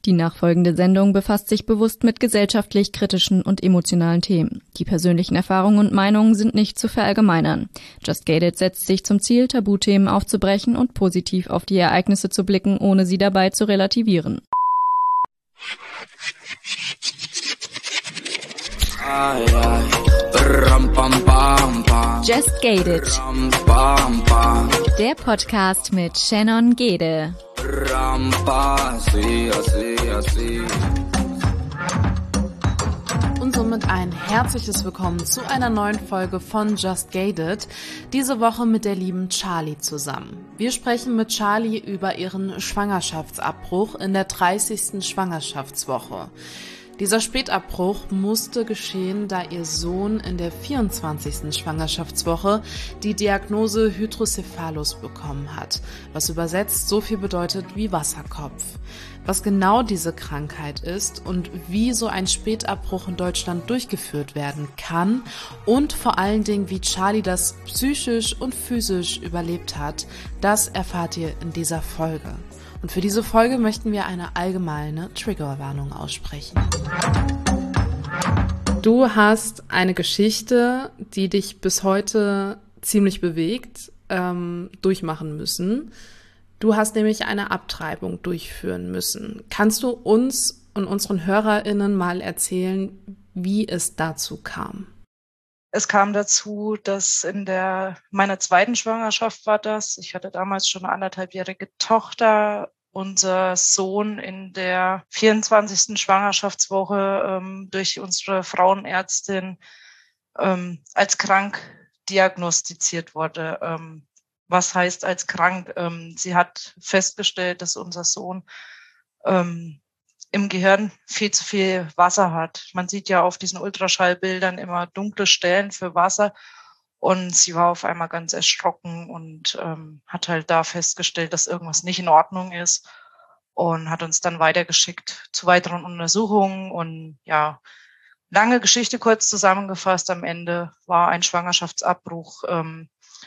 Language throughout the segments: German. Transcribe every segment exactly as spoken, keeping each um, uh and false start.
Die nachfolgende Sendung befasst sich bewusst mit gesellschaftlich kritischen und emotionalen Themen. Die persönlichen Erfahrungen und Meinungen sind nicht zu verallgemeinern. Just Gated setzt sich zum Ziel, Tabuthemen aufzubrechen und positiv auf die Ereignisse zu blicken, ohne sie dabei zu relativieren. Just Gated, der Podcast mit Shannon Gede. Und somit ein herzliches Willkommen zu einer neuen Folge von Just Gated, diese Woche mit der lieben Charlie zusammen. Wir sprechen mit Charlie über ihren Schwangerschaftsabbruch in der dreißigsten Schwangerschaftswoche. Dieser Spätabbruch musste geschehen, da ihr Sohn in der vierundzwanzigsten Schwangerschaftswoche die Diagnose Hydrocephalus bekommen hat, was übersetzt so viel bedeutet wie Wasserkopf. Was genau diese Krankheit ist und wie so ein Spätabbruch in Deutschland durchgeführt werden kann und vor allen Dingen, wie Charlie das psychisch und physisch überlebt hat, das erfahrt ihr in dieser Folge. Und für diese Folge möchten wir eine allgemeine Triggerwarnung aussprechen. Du hast eine Geschichte, die dich bis heute ziemlich bewegt, ähm, durchmachen müssen. Du hast nämlich eine Abtreibung durchführen müssen. Kannst du uns und unseren HörerInnen mal erzählen, wie es dazu kam? Es kam dazu, dass in der meiner zweiten Schwangerschaft war das. Ich hatte damals schon eine anderthalbjährige Tochter. Unser Sohn in der vierundzwanzigsten Schwangerschaftswoche ähm, durch unsere Frauenärztin ähm, als krank diagnostiziert wurde. Ähm, was heißt als krank? Ähm, sie hat festgestellt, dass unser Sohn ähm, im Gehirn viel zu viel Wasser hat. Man sieht ja auf diesen Ultraschallbildern immer dunkle Stellen für Wasser. Und sie war auf einmal ganz erschrocken und ähm, hat halt da festgestellt, dass irgendwas nicht in Ordnung ist und hat uns dann weitergeschickt zu weiteren Untersuchungen. Und ja, lange Geschichte kurz zusammengefasst. Am Ende war ein Schwangerschaftsabbruch, ähm,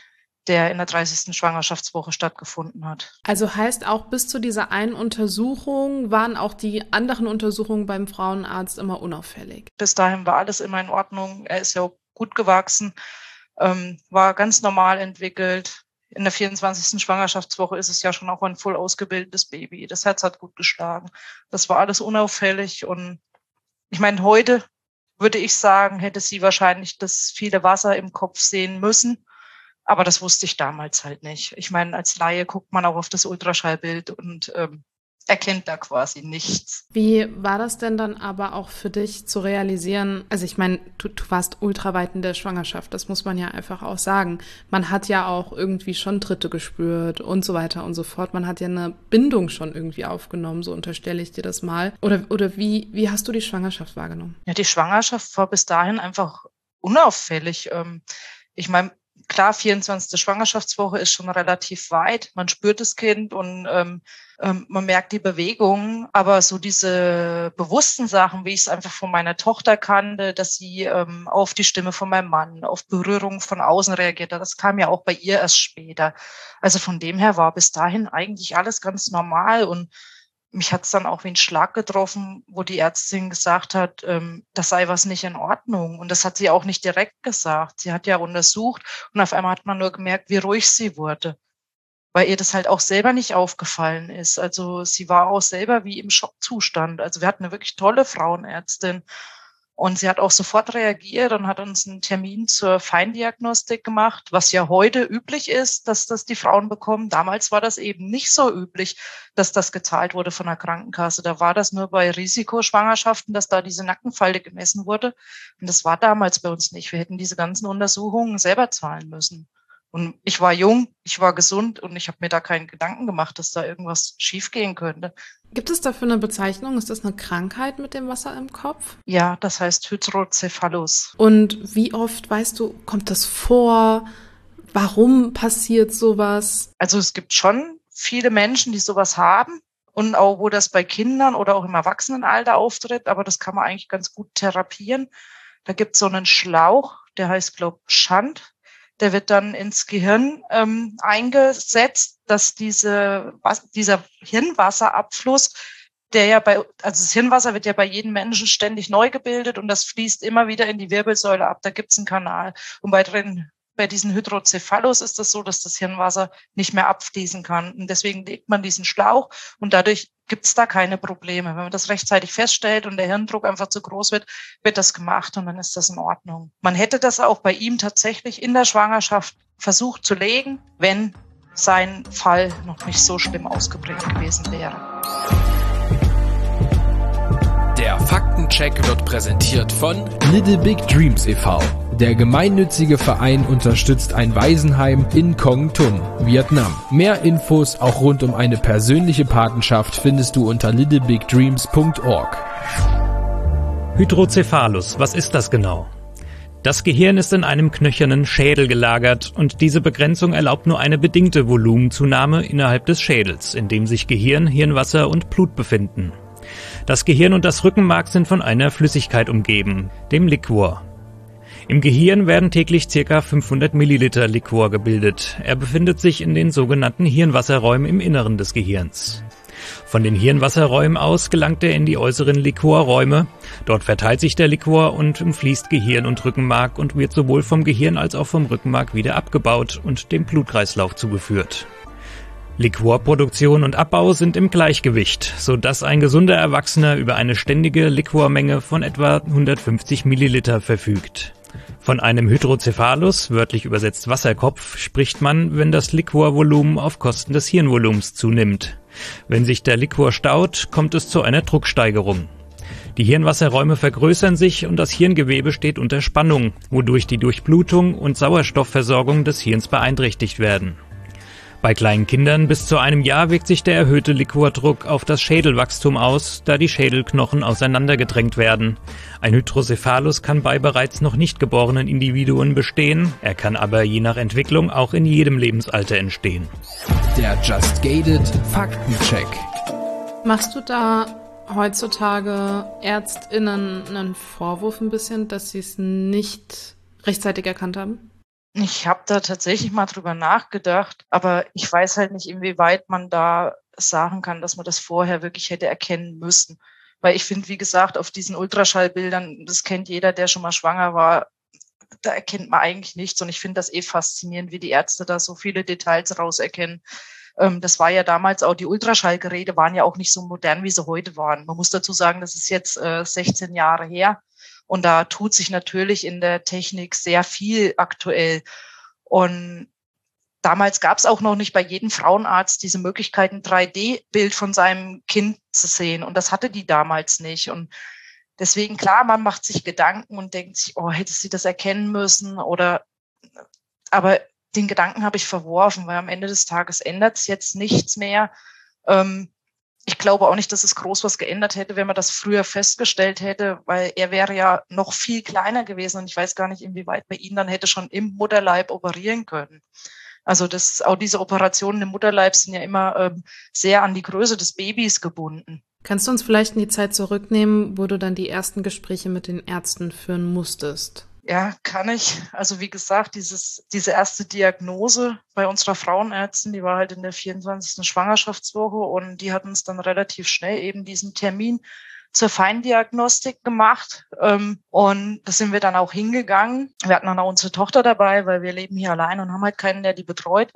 der in der dreißigsten Schwangerschaftswoche stattgefunden hat. Also heißt auch, bis zu dieser einen Untersuchung waren auch die anderen Untersuchungen beim Frauenarzt immer unauffällig? Bis dahin war alles immer in Ordnung. Er ist ja auch gut gewachsen, ähm, war ganz normal entwickelt. In der vierundzwanzigsten Schwangerschaftswoche ist es ja schon auch ein voll ausgebildetes Baby. Das Herz hat gut geschlagen. Das war alles unauffällig. Und ich meine, heute würde ich sagen, hätte sie wahrscheinlich das viele Wasser im Kopf sehen müssen. Aber das wusste ich damals halt nicht. Ich meine, als Laie guckt man auch auf das Ultraschallbild und ähm, erkennt da quasi nichts. Wie war das denn dann aber auch für dich zu realisieren? Also ich meine, du, du warst ultraweit in der Schwangerschaft, das muss man ja einfach auch sagen. Man hat ja auch irgendwie schon Tritte gespürt und so weiter und so fort. Man hat ja eine Bindung schon irgendwie aufgenommen, so unterstelle ich dir das mal. Oder, oder wie, wie hast du die Schwangerschaft wahrgenommen? Ja, die Schwangerschaft war bis dahin einfach unauffällig. Ähm, ich meine, klar, vierundzwanzigste Schwangerschaftswoche ist schon relativ weit. Man spürt das Kind und ähm, ähm, man merkt die Bewegungen. Aber so diese bewussten Sachen, wie ich es einfach von meiner Tochter kannte, dass sie ähm, auf die Stimme von meinem Mann, auf Berührung von außen reagiert hat, das kam ja auch bei ihr erst später. Also von dem her war bis dahin eigentlich alles ganz normal. Und mich hat es dann auch wie ein Schlag getroffen, wo die Ärztin gesagt hat, ähm, das sei was nicht in Ordnung. Und das hat sie auch nicht direkt gesagt. Sie hat ja untersucht und auf einmal hat man nur gemerkt, wie ruhig sie wurde, weil ihr das halt auch selber nicht aufgefallen ist. Also sie war auch selber wie im Schockzustand. Also wir hatten eine wirklich tolle Frauenärztin. Und sie hat auch sofort reagiert und hat uns einen Termin zur Feindiagnostik gemacht, was ja heute üblich ist, dass das die Frauen bekommen. Damals war das eben nicht so üblich, dass das gezahlt wurde von der Krankenkasse. Da war das nur bei Risikoschwangerschaften, dass da diese Nackenfalte gemessen wurde. Und das war damals bei uns nicht. Wir hätten diese ganzen Untersuchungen selber zahlen müssen. Und ich war jung, ich war gesund und ich habe mir da keinen Gedanken gemacht, dass da irgendwas schiefgehen könnte. Gibt es dafür eine Bezeichnung? Ist das eine Krankheit mit dem Wasser im Kopf? Ja, das heißt Hydrocephalus. Und wie oft, weißt du, kommt das vor? Warum passiert sowas? Also es gibt schon viele Menschen, die sowas haben und auch wo das bei Kindern oder auch im Erwachsenenalter auftritt, aber das kann man eigentlich ganz gut therapieren. Da gibt es so einen Schlauch, der heißt, glaube ich, Schand. Der wird dann ins Gehirn ähm, eingesetzt, dass diese, was, dieser Hirnwasserabfluss, der ja bei, also das Hirnwasser wird ja bei jedem Menschen ständig neu gebildet und das fließt immer wieder in die Wirbelsäule ab. Da gibt's einen Kanal. Und bei drin, bei diesen Hydrocephalus ist das so, dass das Hirnwasser nicht mehr abfließen kann. Und deswegen legt man diesen Schlauch und dadurch gibt's da keine Probleme. Wenn man das rechtzeitig feststellt und der Hirndruck einfach zu groß wird, wird das gemacht und dann ist das in Ordnung. Man hätte das auch bei ihm tatsächlich in der Schwangerschaft versucht zu legen, wenn sein Fall noch nicht so schlimm ausgeprägt gewesen wäre. Der Faktencheck wird präsentiert von Little Big Dreams e V Der gemeinnützige Verein unterstützt ein Waisenheim in Kong Tum, Vietnam. Mehr Infos auch rund um eine persönliche Patenschaft findest du unter little big dreams punkt org. Hydrocephalus, was ist das genau? Das Gehirn ist in einem knöchernen Schädel gelagert und diese Begrenzung erlaubt nur eine bedingte Volumenzunahme innerhalb des Schädels, in dem sich Gehirn, Hirnwasser und Blut befinden. Das Gehirn und das Rückenmark sind von einer Flüssigkeit umgeben, dem Liquor. Im Gehirn werden täglich ca. fünfhundert Milliliter Liquor gebildet. Er befindet sich in den sogenannten Hirnwasserräumen im Inneren des Gehirns. Von den Hirnwasserräumen aus gelangt er in die äußeren Liquorräume. Dort verteilt sich der Liquor und umfließt Gehirn und Rückenmark und wird sowohl vom Gehirn als auch vom Rückenmark wieder abgebaut und dem Blutkreislauf zugeführt. Liquorproduktion und Abbau sind im Gleichgewicht, sodass ein gesunder Erwachsener über eine ständige Liquormenge von etwa hundertfünfzig Milliliter verfügt. Von einem Hydrocephalus, wörtlich übersetzt Wasserkopf, spricht man, wenn das Liquorvolumen auf Kosten des Hirnvolumens zunimmt. Wenn sich der Liquor staut, kommt es zu einer Drucksteigerung. Die Hirnwasserräume vergrößern sich und das Hirngewebe steht unter Spannung, wodurch die Durchblutung und Sauerstoffversorgung des Hirns beeinträchtigt werden. Bei kleinen Kindern bis zu einem Jahr wirkt sich der erhöhte Liquordruck auf das Schädelwachstum aus, da die Schädelknochen auseinandergedrängt werden. Ein Hydrocephalus kann bei bereits noch nicht geborenen Individuen bestehen, er kann aber je nach Entwicklung auch in jedem Lebensalter entstehen. Der Just Gated Faktencheck. Machst du da heutzutage ÄrztInnen einen Vorwurf ein bisschen, dass sie es nicht rechtzeitig erkannt haben? Ich habe da tatsächlich mal drüber nachgedacht, aber ich weiß halt nicht, inwieweit man da sagen kann, dass man das vorher wirklich hätte erkennen müssen. Weil ich finde, wie gesagt, auf diesen Ultraschallbildern, das kennt jeder, der schon mal schwanger war, da erkennt man eigentlich nichts. Und ich finde das eh faszinierend, wie die Ärzte da so viele Details rauserkennen. Ähm, das war ja damals auch, die Ultraschallgeräte waren ja auch nicht so modern, wie sie heute waren. Man muss dazu sagen, das ist jetzt äh, sechzehn Jahre her. Und da tut sich natürlich in der Technik sehr viel aktuell. Und damals gab es auch noch nicht bei jedem Frauenarzt diese Möglichkeit, ein drei D-Bild von seinem Kind zu sehen. Und das hatte die damals nicht. Und deswegen, klar, man macht sich Gedanken und denkt sich, oh, hätte sie das erkennen müssen? Oder, aber den Gedanken habe ich verworfen, weil am Ende des Tages ändert es jetzt nichts mehr. Ähm, Ich glaube auch nicht, dass es groß was geändert hätte, wenn man das früher festgestellt hätte, weil er wäre ja noch viel kleiner gewesen und ich weiß gar nicht, inwieweit man ihn dann hätte schon im Mutterleib operieren können. Also das, auch diese Operationen im Mutterleib sind ja immer ähm, sehr an die Größe des Babys gebunden. Kannst du uns vielleicht in die Zeit zurücknehmen, wo du dann die ersten Gespräche mit den Ärzten führen musstest? Ja, kann ich. Also wie gesagt, dieses, diese erste Diagnose bei unserer Frauenärztin, die war halt in der vierundzwanzigsten Schwangerschaftswoche und die hat uns dann relativ schnell eben diesen Termin zur Feindiagnostik gemacht. Und da sind wir dann auch hingegangen. Wir hatten dann auch unsere Tochter dabei, weil wir leben hier allein und haben halt keinen, der die betreut.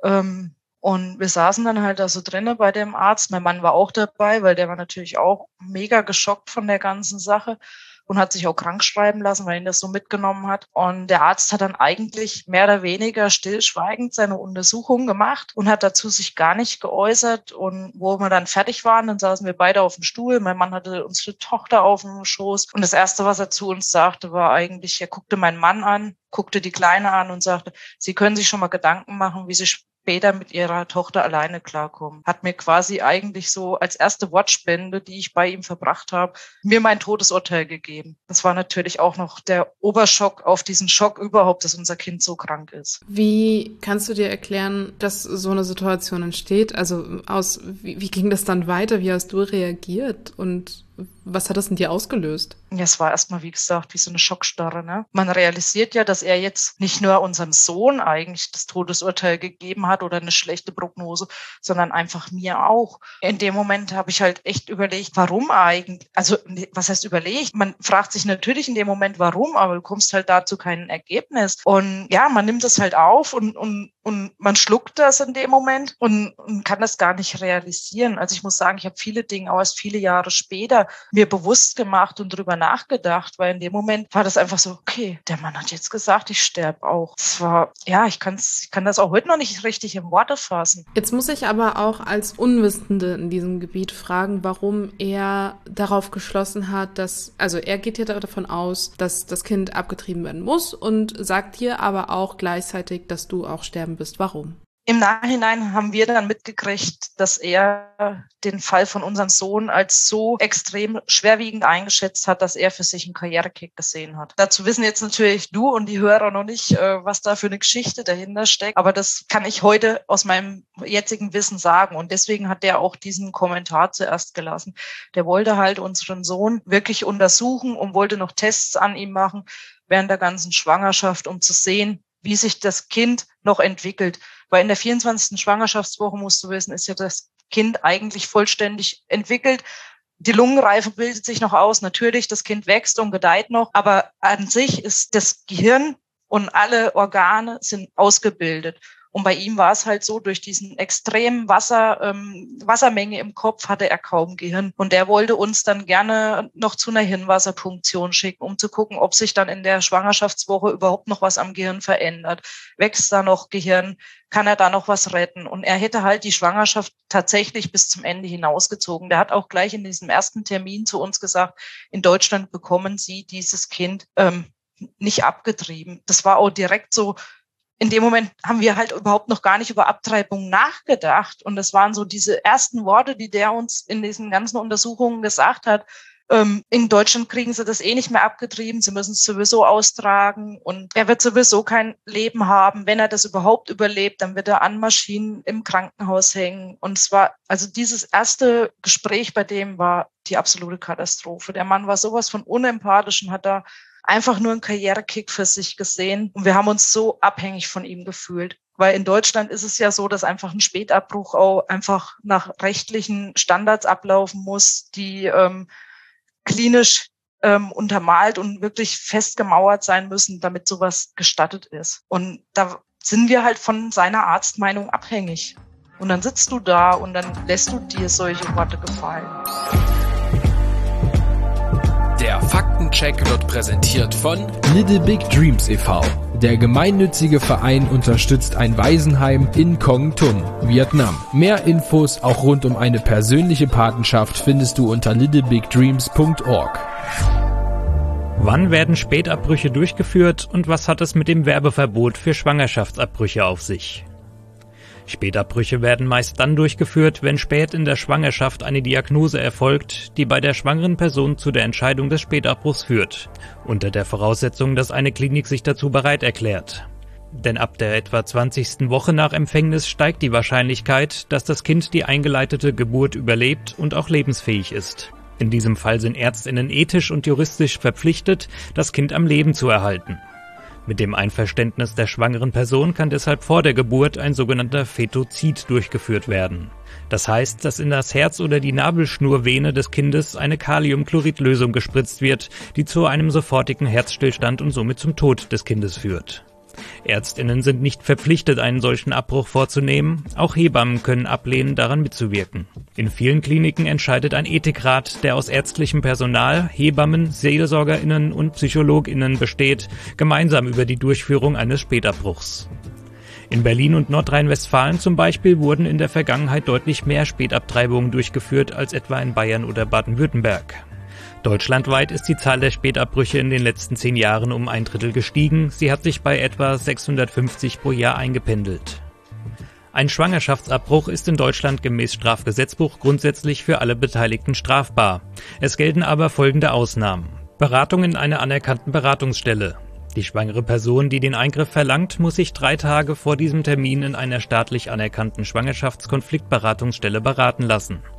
Und wir saßen dann halt da so drinnen bei dem Arzt. Mein Mann war auch dabei, weil der war natürlich auch mega geschockt von der ganzen Sache. Und hat sich auch krank schreiben lassen, weil ihn das so mitgenommen hat. Und der Arzt hat dann eigentlich mehr oder weniger stillschweigend seine Untersuchung gemacht und hat dazu sich gar nicht geäußert. Und wo wir dann fertig waren, dann saßen wir beide auf dem Stuhl. Mein Mann hatte unsere Tochter auf dem Schoß. Und das Erste, was er zu uns sagte, war eigentlich, er guckte meinen Mann an, guckte die Kleine an und sagte, Sie können sich schon mal Gedanken machen, wie Sie später mit Ihrer Tochter alleine klarkommen. Hat mir quasi eigentlich so als erste Wortspende, die ich bei ihm verbracht habe, mir mein Todesurteil gegeben. Das war natürlich auch noch der Oberschock auf diesen Schock überhaupt, dass unser Kind so krank ist. Wie kannst du dir erklären, dass so eine Situation entsteht? Also aus, wie, wie ging das dann weiter? Wie hast du reagiert? Und Was hat das in dir ausgelöst? Ja, es war erstmal, wie gesagt, wie so eine Schockstarre. Ne? Man realisiert ja, dass er jetzt nicht nur unserem Sohn eigentlich das Todesurteil gegeben hat oder eine schlechte Prognose, sondern einfach mir auch. In dem Moment habe ich halt echt überlegt, warum eigentlich? Also, was heißt überlegt? Man fragt sich natürlich in dem Moment, warum, aber du kommst halt dazu kein Ergebnis. Und ja, man nimmt das halt auf und, und, und man schluckt das in dem Moment und, und kann das gar nicht realisieren. Also ich muss sagen, ich habe viele Dinge auch erst viele Jahre später mir bewusst gemacht und drüber nachgedacht, weil in dem Moment war das einfach so, okay, der Mann hat jetzt gesagt, ich sterbe auch. Das war, ja, ich, kann's, ich kann das auch heute noch nicht richtig in Worte fassen. Jetzt muss ich aber auch als Unwissende in diesem Gebiet fragen, warum er darauf geschlossen hat, dass, also er geht ja davon aus, dass das Kind abgetrieben werden muss und sagt dir aber auch gleichzeitig, dass du auch sterben bist. Warum? Im Nachhinein haben wir dann mitgekriegt, dass er den Fall von unserem Sohn als so extrem schwerwiegend eingeschätzt hat, dass er für sich einen Karrierekick gesehen hat. Dazu wissen jetzt natürlich du und die Hörer noch nicht, was da für eine Geschichte dahinter steckt. Aber das kann ich heute aus meinem jetzigen Wissen sagen. Und deswegen hat der auch diesen Kommentar zuerst gelassen. Der wollte halt unseren Sohn wirklich untersuchen und wollte noch Tests an ihm machen während der ganzen Schwangerschaft, um zu sehen, wie sich das Kind noch entwickelt. Weil in der vierundzwanzigsten Schwangerschaftswoche, musst du wissen, ist ja das Kind eigentlich vollständig entwickelt. Die Lungenreife bildet sich noch aus. Natürlich, das Kind wächst und gedeiht noch. Aber an sich ist das Gehirn und alle Organe sind ausgebildet. Und bei ihm war es halt so, durch diesen extremen Wasser, ähm, Wassermenge im Kopf hatte er kaum Gehirn. Und der wollte uns dann gerne noch zu einer Hirnwasserpunktion schicken, um zu gucken, ob sich dann in der Schwangerschaftswoche überhaupt noch was am Gehirn verändert. Wächst da noch Gehirn? Kann er da noch was retten? Und er hätte halt die Schwangerschaft tatsächlich bis zum Ende hinausgezogen. Der hat auch gleich in diesem ersten Termin zu uns gesagt, in Deutschland bekommen Sie dieses Kind ähm, nicht abgetrieben. Das war auch direkt so. In dem Moment haben wir halt überhaupt noch gar nicht über Abtreibung nachgedacht. Und das waren so diese ersten Worte, die der uns in diesen ganzen Untersuchungen gesagt hat. Ähm, in Deutschland kriegen sie das eh nicht mehr abgetrieben. Sie müssen es sowieso austragen. Und er wird sowieso kein Leben haben. Wenn er das überhaupt überlebt, dann wird er an Maschinen im Krankenhaus hängen. Und es war, also dieses erste Gespräch bei dem war die absolute Katastrophe. Der Mann war sowas von unempathisch und hat da einfach nur einen Karrierekick für sich gesehen. Und wir haben uns so abhängig von ihm gefühlt. Weil in Deutschland ist es ja so, dass einfach ein Spätabbruch auch einfach nach rechtlichen Standards ablaufen muss, die ähm, klinisch ähm, untermalt und wirklich festgemauert sein müssen, damit sowas gestattet ist. Und da sind wir halt von seiner Arztmeinung abhängig. Und dann sitzt du da und dann lässt du dir solche Worte gefallen. Der Faktencheck wird präsentiert von Little Big Dreams e V Der gemeinnützige Verein unterstützt ein Waisenheim in Kong Tum, Vietnam. Mehr Infos auch rund um eine persönliche Patenschaft findest du unter little big dreams punkt org. Wann werden Spätabbrüche durchgeführt und was hat es mit dem Werbeverbot für Schwangerschaftsabbrüche auf sich? Spätabbrüche werden meist dann durchgeführt, wenn spät in der Schwangerschaft eine Diagnose erfolgt, die bei der schwangeren Person zu der Entscheidung des Spätabbruchs führt, unter der Voraussetzung, dass eine Klinik sich dazu bereit erklärt. Denn ab der etwa zwanzigsten Woche nach Empfängnis steigt die Wahrscheinlichkeit, dass das Kind die eingeleitete Geburt überlebt und auch lebensfähig ist. In diesem Fall sind ÄrztInnen ethisch und juristisch verpflichtet, das Kind am Leben zu erhalten. Mit dem Einverständnis der schwangeren Person kann deshalb vor der Geburt ein sogenannter Fetozid durchgeführt werden. Das heißt, dass in das Herz oder die Nabelschnurvene des Kindes eine Kaliumchloridlösung gespritzt wird, die zu einem sofortigen Herzstillstand und somit zum Tod des Kindes führt. ÄrztInnen sind nicht verpflichtet, einen solchen Abbruch vorzunehmen. Auch Hebammen können ablehnen, daran mitzuwirken. In vielen Kliniken entscheidet ein Ethikrat, der aus ärztlichem Personal, Hebammen, SeelsorgerInnen und PsychologInnen besteht, gemeinsam über die Durchführung eines Spätabbruchs. In Berlin und Nordrhein-Westfalen zum Beispiel wurden in der Vergangenheit deutlich mehr Spätabtreibungen durchgeführt als etwa in Bayern oder Baden-Württemberg. Deutschlandweit ist die Zahl der Spätabbrüche in den letzten zehn Jahren um ein Drittel gestiegen. Sie hat sich bei etwa sechshundertfünfzig pro Jahr eingependelt. Ein Schwangerschaftsabbruch ist in Deutschland gemäß Strafgesetzbuch grundsätzlich für alle Beteiligten strafbar. Es gelten aber folgende Ausnahmen. Beratung in einer anerkannten Beratungsstelle. Die schwangere Person, die den Eingriff verlangt, muss sich drei Tage vor diesem Termin in einer staatlich anerkannten Schwangerschaftskonfliktberatungsstelle beraten lassen.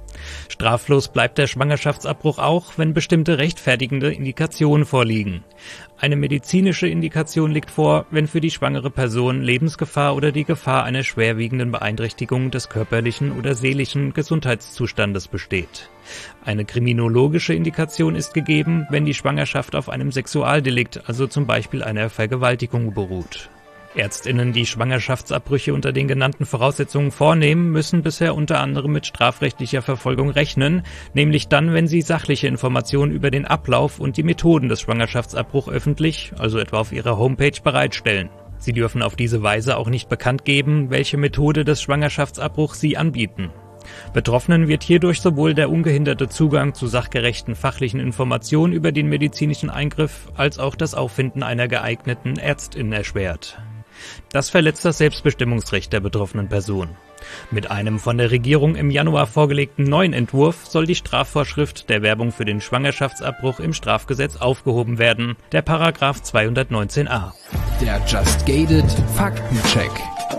Straflos bleibt der Schwangerschaftsabbruch auch, wenn bestimmte rechtfertigende Indikationen vorliegen. Eine medizinische Indikation liegt vor, wenn für die schwangere Person Lebensgefahr oder die Gefahr einer schwerwiegenden Beeinträchtigung des körperlichen oder seelischen Gesundheitszustandes besteht. Eine kriminologische Indikation ist gegeben, wenn die Schwangerschaft auf einem Sexualdelikt, also zum Beispiel einer Vergewaltigung, beruht. Ärztinnen, die Schwangerschaftsabbrüche unter den genannten Voraussetzungen vornehmen, müssen bisher unter anderem mit strafrechtlicher Verfolgung rechnen, nämlich dann, wenn sie sachliche Informationen über den Ablauf und die Methoden des Schwangerschaftsabbruchs öffentlich, also etwa auf ihrer Homepage, bereitstellen. Sie dürfen auf diese Weise auch nicht bekannt geben, welche Methode des Schwangerschaftsabbruchs sie anbieten. Betroffenen wird hierdurch sowohl der ungehinderte Zugang zu sachgerechten fachlichen Informationen über den medizinischen Eingriff als auch das Auffinden einer geeigneten Ärztin erschwert. Das verletzt das Selbstbestimmungsrecht der betroffenen Person. Mit einem von der Regierung im Januar vorgelegten neuen Entwurf soll die Strafvorschrift der Werbung für den Schwangerschaftsabbruch im Strafgesetz aufgehoben werden, der Paragraph zweihundertneunzehn a. Der Just Gated Faktencheck.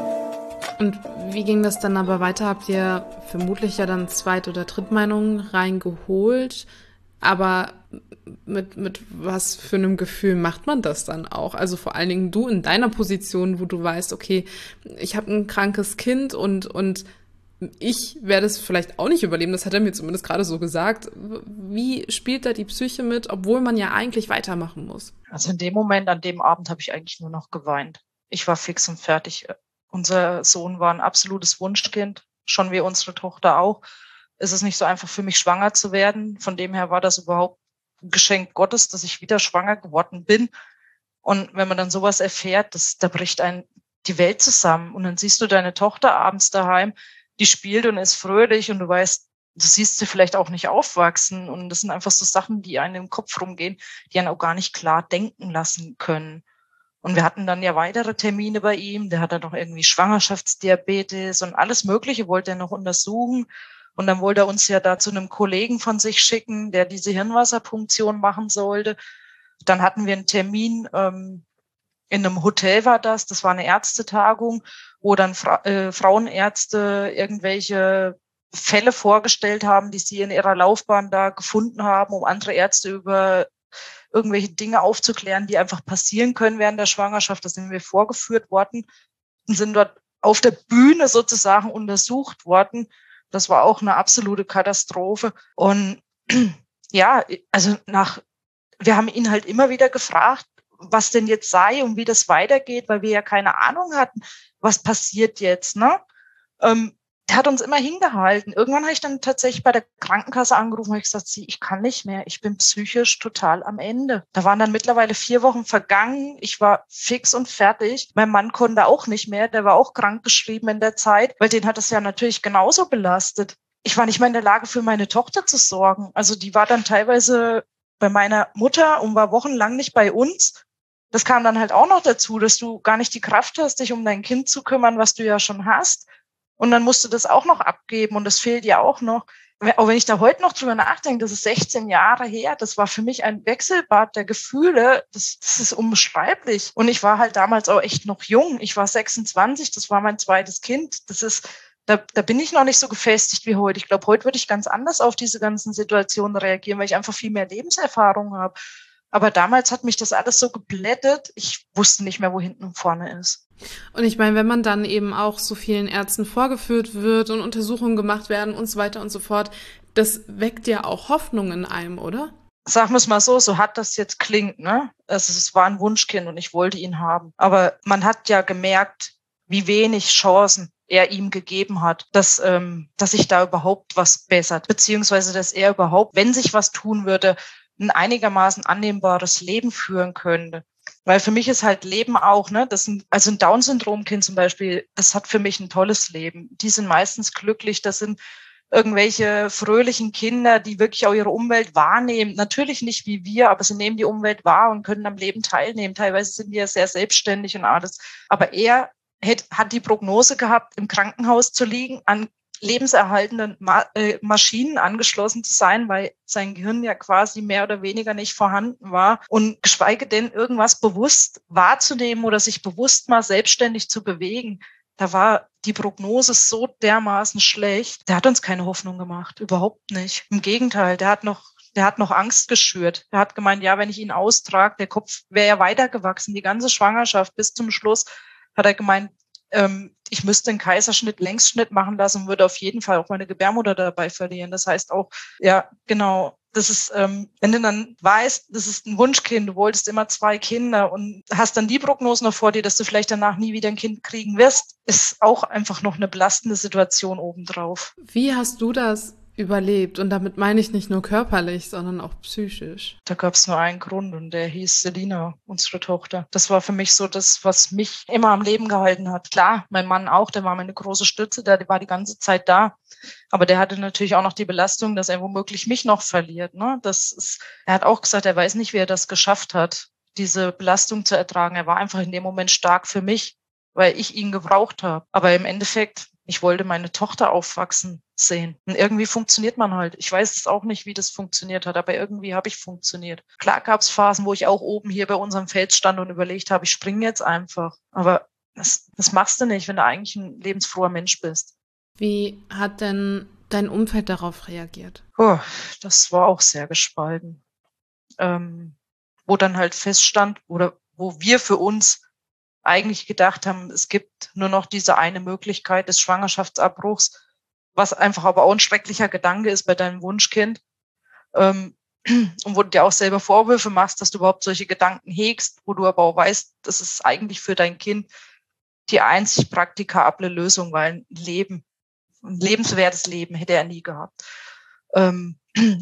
Und wie ging das dann aber weiter? Habt ihr vermutlich ja dann Zweit- oder Drittmeinungen reingeholt? Aber mit, mit was für einem Gefühl macht man das dann auch? Also vor allen Dingen du in deiner Position, wo du weißt, okay, ich habe ein krankes Kind und, und ich werde es vielleicht auch nicht überleben. Das hat er mir zumindest gerade so gesagt. Wie spielt da die Psyche mit, obwohl man ja eigentlich weitermachen muss? Also in dem Moment, an dem Abend, habe ich eigentlich nur noch geweint. Ich war fix und fertig. Unser Sohn war ein absolutes Wunschkind, schon wie unsere Tochter auch. Es ist nicht so einfach für mich, schwanger zu werden. Von dem her war das überhaupt ein Geschenk Gottes, dass ich wieder schwanger geworden bin. Und wenn man dann sowas erfährt, das, da bricht einem die Welt zusammen. Und dann siehst du deine Tochter abends daheim, die spielt und ist fröhlich und du weißt, du siehst sie vielleicht auch nicht aufwachsen. Und das sind einfach so Sachen, die einem im Kopf rumgehen, die einen auch gar nicht klar denken lassen können. Und wir hatten dann ja weitere Termine bei ihm. Der hat dann noch irgendwie Schwangerschaftsdiabetes und alles Mögliche wollte er noch untersuchen. Und dann wollte er uns ja da zu einem Kollegen von sich schicken, der diese Hirnwasserpunktion machen sollte. Dann hatten wir einen Termin, ähm, in einem Hotel war das, das war eine Ärztetagung, wo dann Fra- äh, Frauenärzte irgendwelche Fälle vorgestellt haben, die sie in ihrer Laufbahn da gefunden haben, um andere Ärzte über irgendwelche Dinge aufzuklären, die einfach passieren können während der Schwangerschaft. Da sind wir vorgeführt worden und sind dort auf der Bühne sozusagen untersucht worden. Das war auch eine absolute Katastrophe. Und ja, also nach, wir haben ihn halt immer wieder gefragt, was denn jetzt sei und wie das weitergeht, weil wir ja keine Ahnung hatten, was passiert jetzt, ne? Ähm, der hat uns immer hingehalten. Irgendwann habe ich dann tatsächlich bei der Krankenkasse angerufen und ich gesagt, sie, ich kann nicht mehr. Ich bin psychisch total am Ende. Da waren dann mittlerweile vier Wochen vergangen. Ich war fix und fertig. Mein Mann konnte auch nicht mehr. Der war auch krankgeschrieben in der Zeit, weil den hat es ja natürlich genauso belastet. Ich war nicht mehr in der Lage, für meine Tochter zu sorgen. Also die war dann teilweise bei meiner Mutter und war wochenlang nicht bei uns. Das kam dann halt auch noch dazu, dass du gar nicht die Kraft hast, dich um dein Kind zu kümmern, was du ja schon hast. Und dann musst du das auch noch abgeben und das fehlt ja auch noch. Auch wenn ich da heute noch drüber nachdenke, das ist sechzehn Jahre her, das war für mich ein Wechselbad der Gefühle, das, das ist unbeschreiblich. Und ich war halt damals auch echt noch jung, ich war sechsundzwanzig, das war mein zweites Kind. Das ist, da, da bin ich noch nicht so gefestigt wie heute. Ich glaube, heute würde ich ganz anders auf diese ganzen Situationen reagieren, weil ich einfach viel mehr Lebenserfahrung habe. Aber damals hat mich das alles so geblättet, ich wusste nicht mehr, wo hinten und vorne ist. Und ich meine, wenn man dann eben auch so vielen Ärzten vorgeführt wird und Untersuchungen gemacht werden und so weiter und so fort, das weckt ja auch Hoffnung in einem, oder? Sagen wir es mal so, so hart das jetzt klingt, ne? Also es war ein Wunschkind und ich wollte ihn haben. Aber man hat ja gemerkt, wie wenig Chancen er ihm gegeben hat, dass, ähm, dass sich da überhaupt was bessert, beziehungsweise dass er überhaupt, wenn sich was tun würde, ein einigermaßen annehmbares Leben führen könnte. Weil für mich ist halt Leben auch, ne, das sind, also ein Down-Syndrom-Kind zum Beispiel, das hat für mich ein tolles Leben. Die sind meistens glücklich, das sind irgendwelche fröhlichen Kinder, die wirklich auch ihre Umwelt wahrnehmen. Natürlich nicht wie wir, aber sie nehmen die Umwelt wahr und können am Leben teilnehmen. Teilweise sind die ja sehr selbstständig und alles. Aber er hat, hat die Prognose gehabt, im Krankenhaus zu liegen, an lebenserhaltenden Ma- äh, Maschinen angeschlossen zu sein, weil sein Gehirn ja quasi mehr oder weniger nicht vorhanden war und geschweige denn irgendwas bewusst wahrzunehmen oder sich bewusst mal selbstständig zu bewegen. da war die Prognose so dermaßen schlecht, der hat uns keine Hoffnung gemacht, überhaupt nicht. Im Gegenteil, der hat noch, der hat noch Angst geschürt. Der hat gemeint, ja, wenn ich ihn austrage, der Kopf wäre ja weitergewachsen, die ganze Schwangerschaft bis zum Schluss, hat er gemeint, ähm, ich müsste einen Kaiserschnitt, Längsschnitt machen lassen und würde auf jeden Fall auch meine Gebärmutter dabei verlieren. Das heißt auch, ja, genau, das ist, ähm, wenn du dann weißt, das ist ein Wunschkind, du wolltest immer zwei Kinder und hast dann die Prognose noch vor dir, dass du vielleicht danach nie wieder ein Kind kriegen wirst, ist auch einfach noch eine belastende Situation obendrauf. Wie hast du das überlebt? Und damit meine ich nicht nur körperlich, sondern auch psychisch. Da gab es nur einen Grund und der hieß Selina, unsere Tochter. Das war für mich so das, was mich immer am Leben gehalten hat. Klar, mein Mann auch, der war meine große Stütze, der war die ganze Zeit da. Aber der hatte natürlich auch noch die Belastung, dass er womöglich mich noch verliert. Ne? Das ist, er hat auch gesagt, er weiß nicht, wie er das geschafft hat, diese Belastung zu ertragen. Er war einfach in dem Moment stark für mich, weil ich ihn gebraucht habe. Aber im Endeffekt, ich wollte meine Tochter aufwachsen sehen. Und irgendwie funktioniert man halt. Ich weiß es auch nicht, wie das funktioniert hat, aber irgendwie habe ich funktioniert. Klar gab es Phasen, wo ich auch oben hier bei unserem Fels stand und überlegt habe, ich springe jetzt einfach. Aber das, das machst du nicht, wenn du eigentlich ein lebensfroher Mensch bist. Wie hat denn dein Umfeld darauf reagiert? Oh, das war auch sehr gespalten. Ähm, wo dann halt feststand, oder wo wir für uns eigentlich gedacht haben, es gibt nur noch diese eine Möglichkeit des Schwangerschaftsabbruchs, was einfach aber auch ein schrecklicher Gedanke ist bei deinem Wunschkind. Ähm, und wo du dir auch selber Vorwürfe machst, dass du überhaupt solche Gedanken hegst, wo du aber auch weißt, das ist eigentlich für dein Kind die einzig praktikable Lösung, weil ein Leben, ein lebenswertes Leben hätte er nie gehabt. Ähm,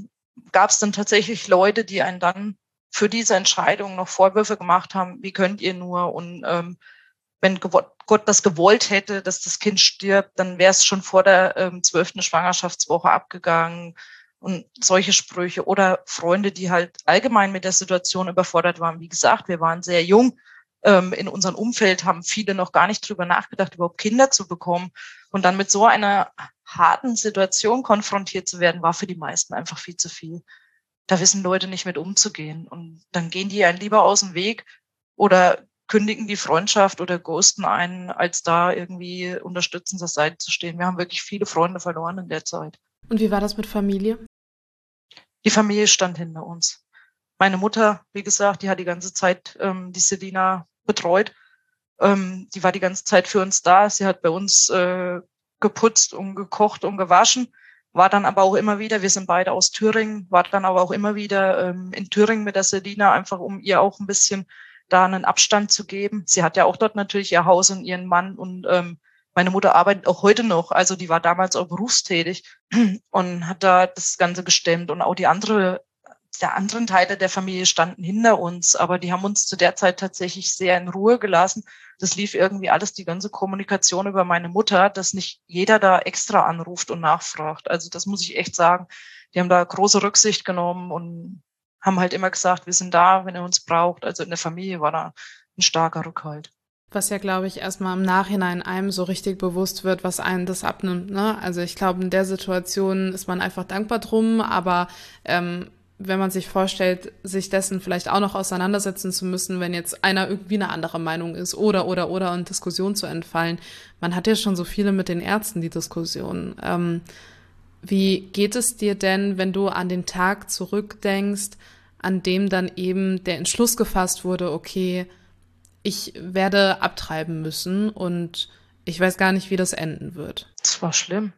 gab es dann tatsächlich Leute, die einen dann für diese Entscheidung noch Vorwürfe gemacht haben, wie könnt ihr nur? Und ähm, wenn Gott das gewollt hätte, dass das Kind stirbt, dann wäre es schon vor der ähm, zwölften Schwangerschaftswoche abgegangen und solche Sprüche. Oder Freunde, die halt allgemein mit der Situation überfordert waren. Wie gesagt, wir waren sehr jung. Ähm, in unserem Umfeld haben viele noch gar nicht drüber nachgedacht, überhaupt Kinder zu bekommen. Und dann mit so einer harten Situation konfrontiert zu werden, war für die meisten einfach viel zu viel. Da wissen Leute nicht mit umzugehen. Und dann gehen die einen lieber aus dem Weg oder kündigen die Freundschaft oder ghosten einen, als da irgendwie unterstützend zur Seite zu stehen. Wir haben wirklich viele Freunde verloren in der Zeit. Und wie war das mit Familie? Die Familie stand hinter uns. Meine Mutter, wie gesagt, die hat die ganze Zeit ähm, die Selina betreut. Ähm, die war die ganze Zeit für uns da. Sie hat bei uns äh, geputzt und gekocht und gewaschen. War dann aber auch immer wieder, wir sind beide aus Thüringen, war dann aber auch immer wieder ähm, in Thüringen mit der Selina, einfach um ihr auch ein bisschen da einen Abstand zu geben. Sie hat ja auch dort natürlich ihr Haus und ihren Mann und ähm, meine Mutter arbeitet auch heute noch, also die war damals auch berufstätig und hat da das Ganze gestemmt und auch die andere, der anderen Teile der Familie standen hinter uns, aber die haben uns zu der Zeit tatsächlich sehr in Ruhe gelassen. Das lief irgendwie alles, die ganze Kommunikation über meine Mutter, dass nicht jeder da extra anruft und nachfragt. Also das muss ich echt sagen. Die haben da große Rücksicht genommen und haben halt immer gesagt, wir sind da, wenn ihr uns braucht. Also in der Familie war da ein starker Rückhalt. Was ja, glaube ich, erstmal im Nachhinein einem so richtig bewusst wird, was einen das abnimmt. Ne? Also ich glaube, in der Situation ist man einfach dankbar drum, aber ähm, wenn man sich vorstellt, sich dessen vielleicht auch noch auseinandersetzen zu müssen, wenn jetzt einer irgendwie eine andere Meinung ist oder, oder, oder und Diskussion zu entfallen. Man hat ja schon so viele mit den Ärzten, die Diskussionen. Ähm, wie geht es dir denn, wenn du an den Tag zurückdenkst, an dem dann eben der Entschluss gefasst wurde, okay, ich werde abtreiben müssen und ich weiß gar nicht, wie das enden wird? Das war schlimm.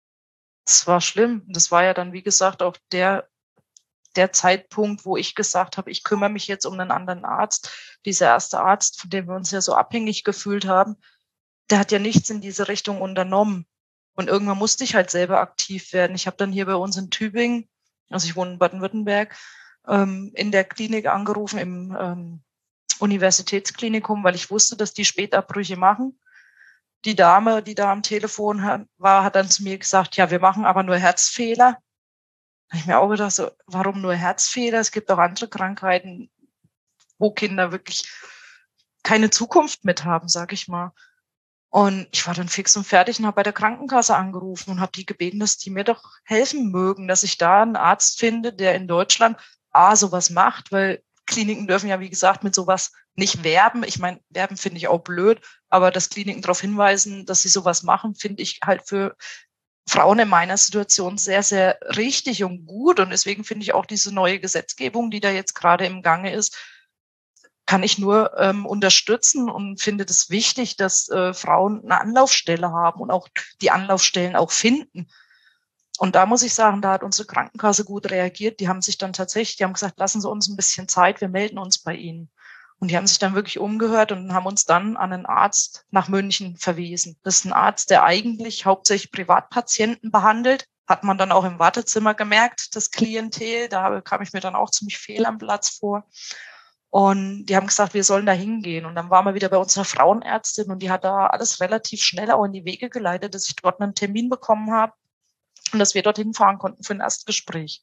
Das war schlimm. Das war ja dann, wie gesagt, auch der der Zeitpunkt, wo ich gesagt habe, ich kümmere mich jetzt um einen anderen Arzt. Dieser erste Arzt, von dem wir uns ja so abhängig gefühlt haben, der hat ja nichts in diese Richtung unternommen. Und irgendwann musste ich halt selber aktiv werden. Ich habe dann hier bei uns in Tübingen, also ich wohne in Baden-Württemberg, ähm, in der Klinik angerufen, im ähm, Universitätsklinikum, weil ich wusste, dass die Spätabbrüche machen. Die Dame, die da am Telefon war, hat dann zu mir gesagt, ja, wir machen aber nur Herzfehler. Da habe ich mir auch gedacht, so, warum nur Herzfehler? Es gibt auch andere Krankheiten, wo Kinder wirklich keine Zukunft mit haben, sag ich mal. Und ich war dann fix und fertig und habe bei der Krankenkasse angerufen und habe die gebeten, dass die mir doch helfen mögen, dass ich da einen Arzt finde, der in Deutschland A, sowas macht, weil Kliniken dürfen ja, wie gesagt, mit sowas nicht werben. Ich meine, werben finde ich auch blöd, aber dass Kliniken darauf hinweisen, dass sie sowas machen, finde ich halt für Frauen in meiner Situation sehr, sehr richtig und gut. Und deswegen finde ich auch diese neue Gesetzgebung, die da jetzt gerade im Gange ist, kann ich nur ähm, unterstützen und finde das wichtig, dass äh, Frauen eine Anlaufstelle haben und auch die Anlaufstellen auch finden. Und da muss ich sagen, da hat unsere Krankenkasse gut reagiert. Die haben sich dann tatsächlich, die haben gesagt, lassen Sie uns ein bisschen Zeit, wir melden uns bei Ihnen. Und die haben sich dann wirklich umgehört und haben uns dann an einen Arzt nach München verwiesen. Das ist ein Arzt, der eigentlich hauptsächlich Privatpatienten behandelt. Hat man dann auch im Wartezimmer gemerkt, das Klientel. Da kam ich mir dann auch ziemlich fehl am Platz vor. Und die haben gesagt, wir sollen da hingehen. Und dann waren wir wieder bei unserer Frauenärztin und die hat da alles relativ schnell auch in die Wege geleitet, dass ich dort einen Termin bekommen habe und dass wir dorthin fahren konnten für ein Erstgespräch.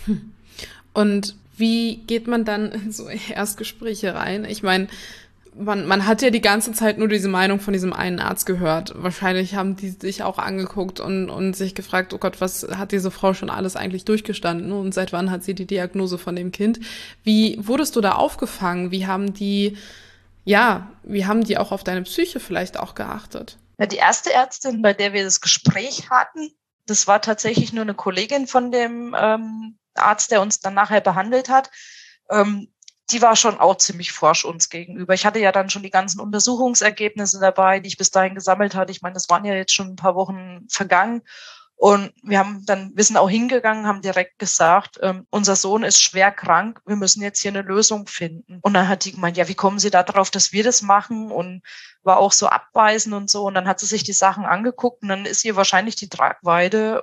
Und wie geht man dann in so Erstgespräche rein? Ich meine, man, man hat ja die ganze Zeit nur diese Meinung von diesem einen Arzt gehört. Wahrscheinlich haben die sich auch angeguckt und, und sich gefragt, oh Gott, was hat diese Frau schon alles eigentlich durchgestanden und seit wann hat sie die Diagnose von dem Kind? Wie wurdest du da aufgefangen? Wie haben die, ja, wie haben die auch auf deine Psyche vielleicht auch geachtet? Ja, die erste Ärztin, bei der wir das Gespräch hatten, das war tatsächlich nur eine Kollegin von dem ähm, Arzt, der uns dann nachher behandelt hat. Ähm, die war schon auch ziemlich forsch uns gegenüber. Ich hatte ja dann schon die ganzen Untersuchungsergebnisse dabei, die ich bis dahin gesammelt hatte. Ich meine, das waren ja jetzt schon ein paar Wochen vergangen. Und wir haben dann, wir sind auch hingegangen, haben direkt gesagt, ähm, unser Sohn ist schwer krank, wir müssen jetzt hier eine Lösung finden. Und dann hat die gemeint, ja, wie kommen Sie da drauf, dass wir das machen? Und war auch so abweisend und so. Und dann hat sie sich die Sachen angeguckt und dann ist ihr wahrscheinlich die Tragweite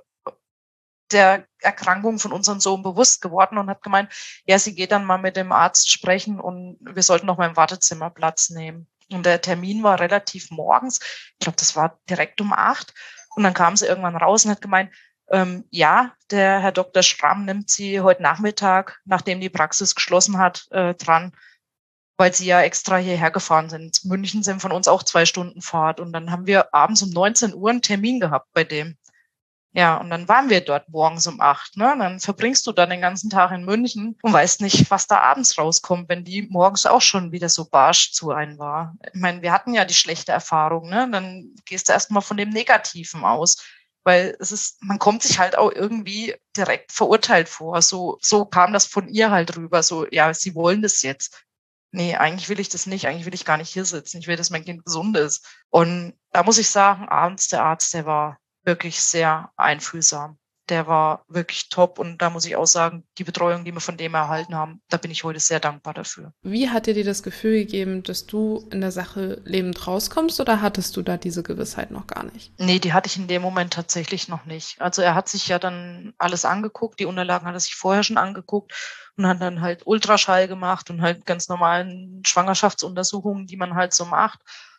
der Erkrankung von unserem Sohn bewusst geworden und hat gemeint, ja, sie geht dann mal mit dem Arzt sprechen und wir sollten noch mal im Wartezimmer Platz nehmen. Und der Termin war relativ morgens, ich glaube, das war direkt um acht. Und dann kam sie irgendwann raus und hat gemeint, ähm, ja, der Herr Doktor Schramm nimmt sie heute Nachmittag, nachdem die Praxis geschlossen hat, äh, dran, weil sie ja extra hierher gefahren sind. München sind von uns auch zwei Stunden Fahrt. Und dann haben wir abends um neunzehn Uhr einen Termin gehabt bei dem. Ja, und dann waren wir dort morgens um acht. Ne? Dann verbringst du dann den ganzen Tag in München und weißt nicht, was da abends rauskommt, wenn die morgens auch schon wieder so barsch zu einem war. Ich meine, wir hatten ja die schlechte Erfahrung. Ne? Dann gehst du erstmal von dem Negativen aus, weil es ist, man kommt sich halt auch irgendwie direkt verurteilt vor. So, so kam das von ihr halt rüber. So, ja, sie wollen das jetzt. Nee, eigentlich will ich das nicht. Eigentlich will ich gar nicht hier sitzen. Ich will, dass mein Kind gesund ist. Und da muss ich sagen, abends der Arzt, der war wirklich sehr einfühlsam. Der war wirklich top und da muss ich auch sagen, die Betreuung, die wir von dem erhalten haben, da bin ich heute sehr dankbar dafür. Wie hat dir das Gefühl gegeben, dass du in der Sache lebend rauskommst oder hattest du da diese Gewissheit noch gar nicht? Nee, die hatte ich in dem Moment tatsächlich noch nicht. Also er hat sich ja dann alles angeguckt, die Unterlagen hat er sich vorher schon angeguckt und hat dann halt Ultraschall gemacht und halt ganz normalen Schwangerschaftsuntersuchungen, die man halt so macht.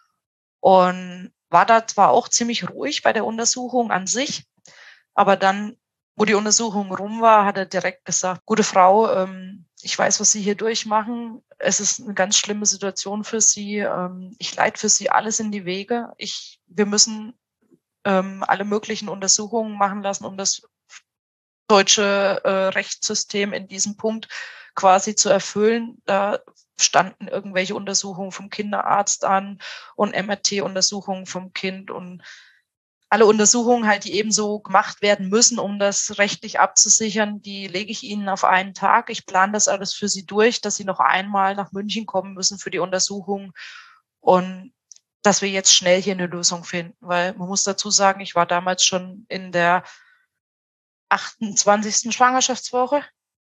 Und war da zwar auch ziemlich ruhig bei der Untersuchung an sich, aber dann, wo die Untersuchung rum war, hat er direkt gesagt, gute Frau, ähm, ich weiß, was Sie hier durchmachen. Es ist eine ganz schlimme Situation für Sie. Ähm, ich leite für Sie alles in die Wege. Ich, wir müssen ähm, alle möglichen Untersuchungen machen lassen, um das deutsche äh, Rechtssystem in diesem Punkt quasi zu erfüllen. Da standen irgendwelche Untersuchungen vom Kinderarzt an und M R T-Untersuchungen vom Kind und alle Untersuchungen halt, die eben so gemacht werden müssen, um das rechtlich abzusichern, die lege ich Ihnen auf einen Tag. Ich plane das alles für Sie durch, dass Sie noch einmal nach München kommen müssen für die Untersuchung und dass wir jetzt schnell hier eine Lösung finden, weil man muss dazu sagen, ich war damals schon in der achtundzwanzigsten Schwangerschaftswoche,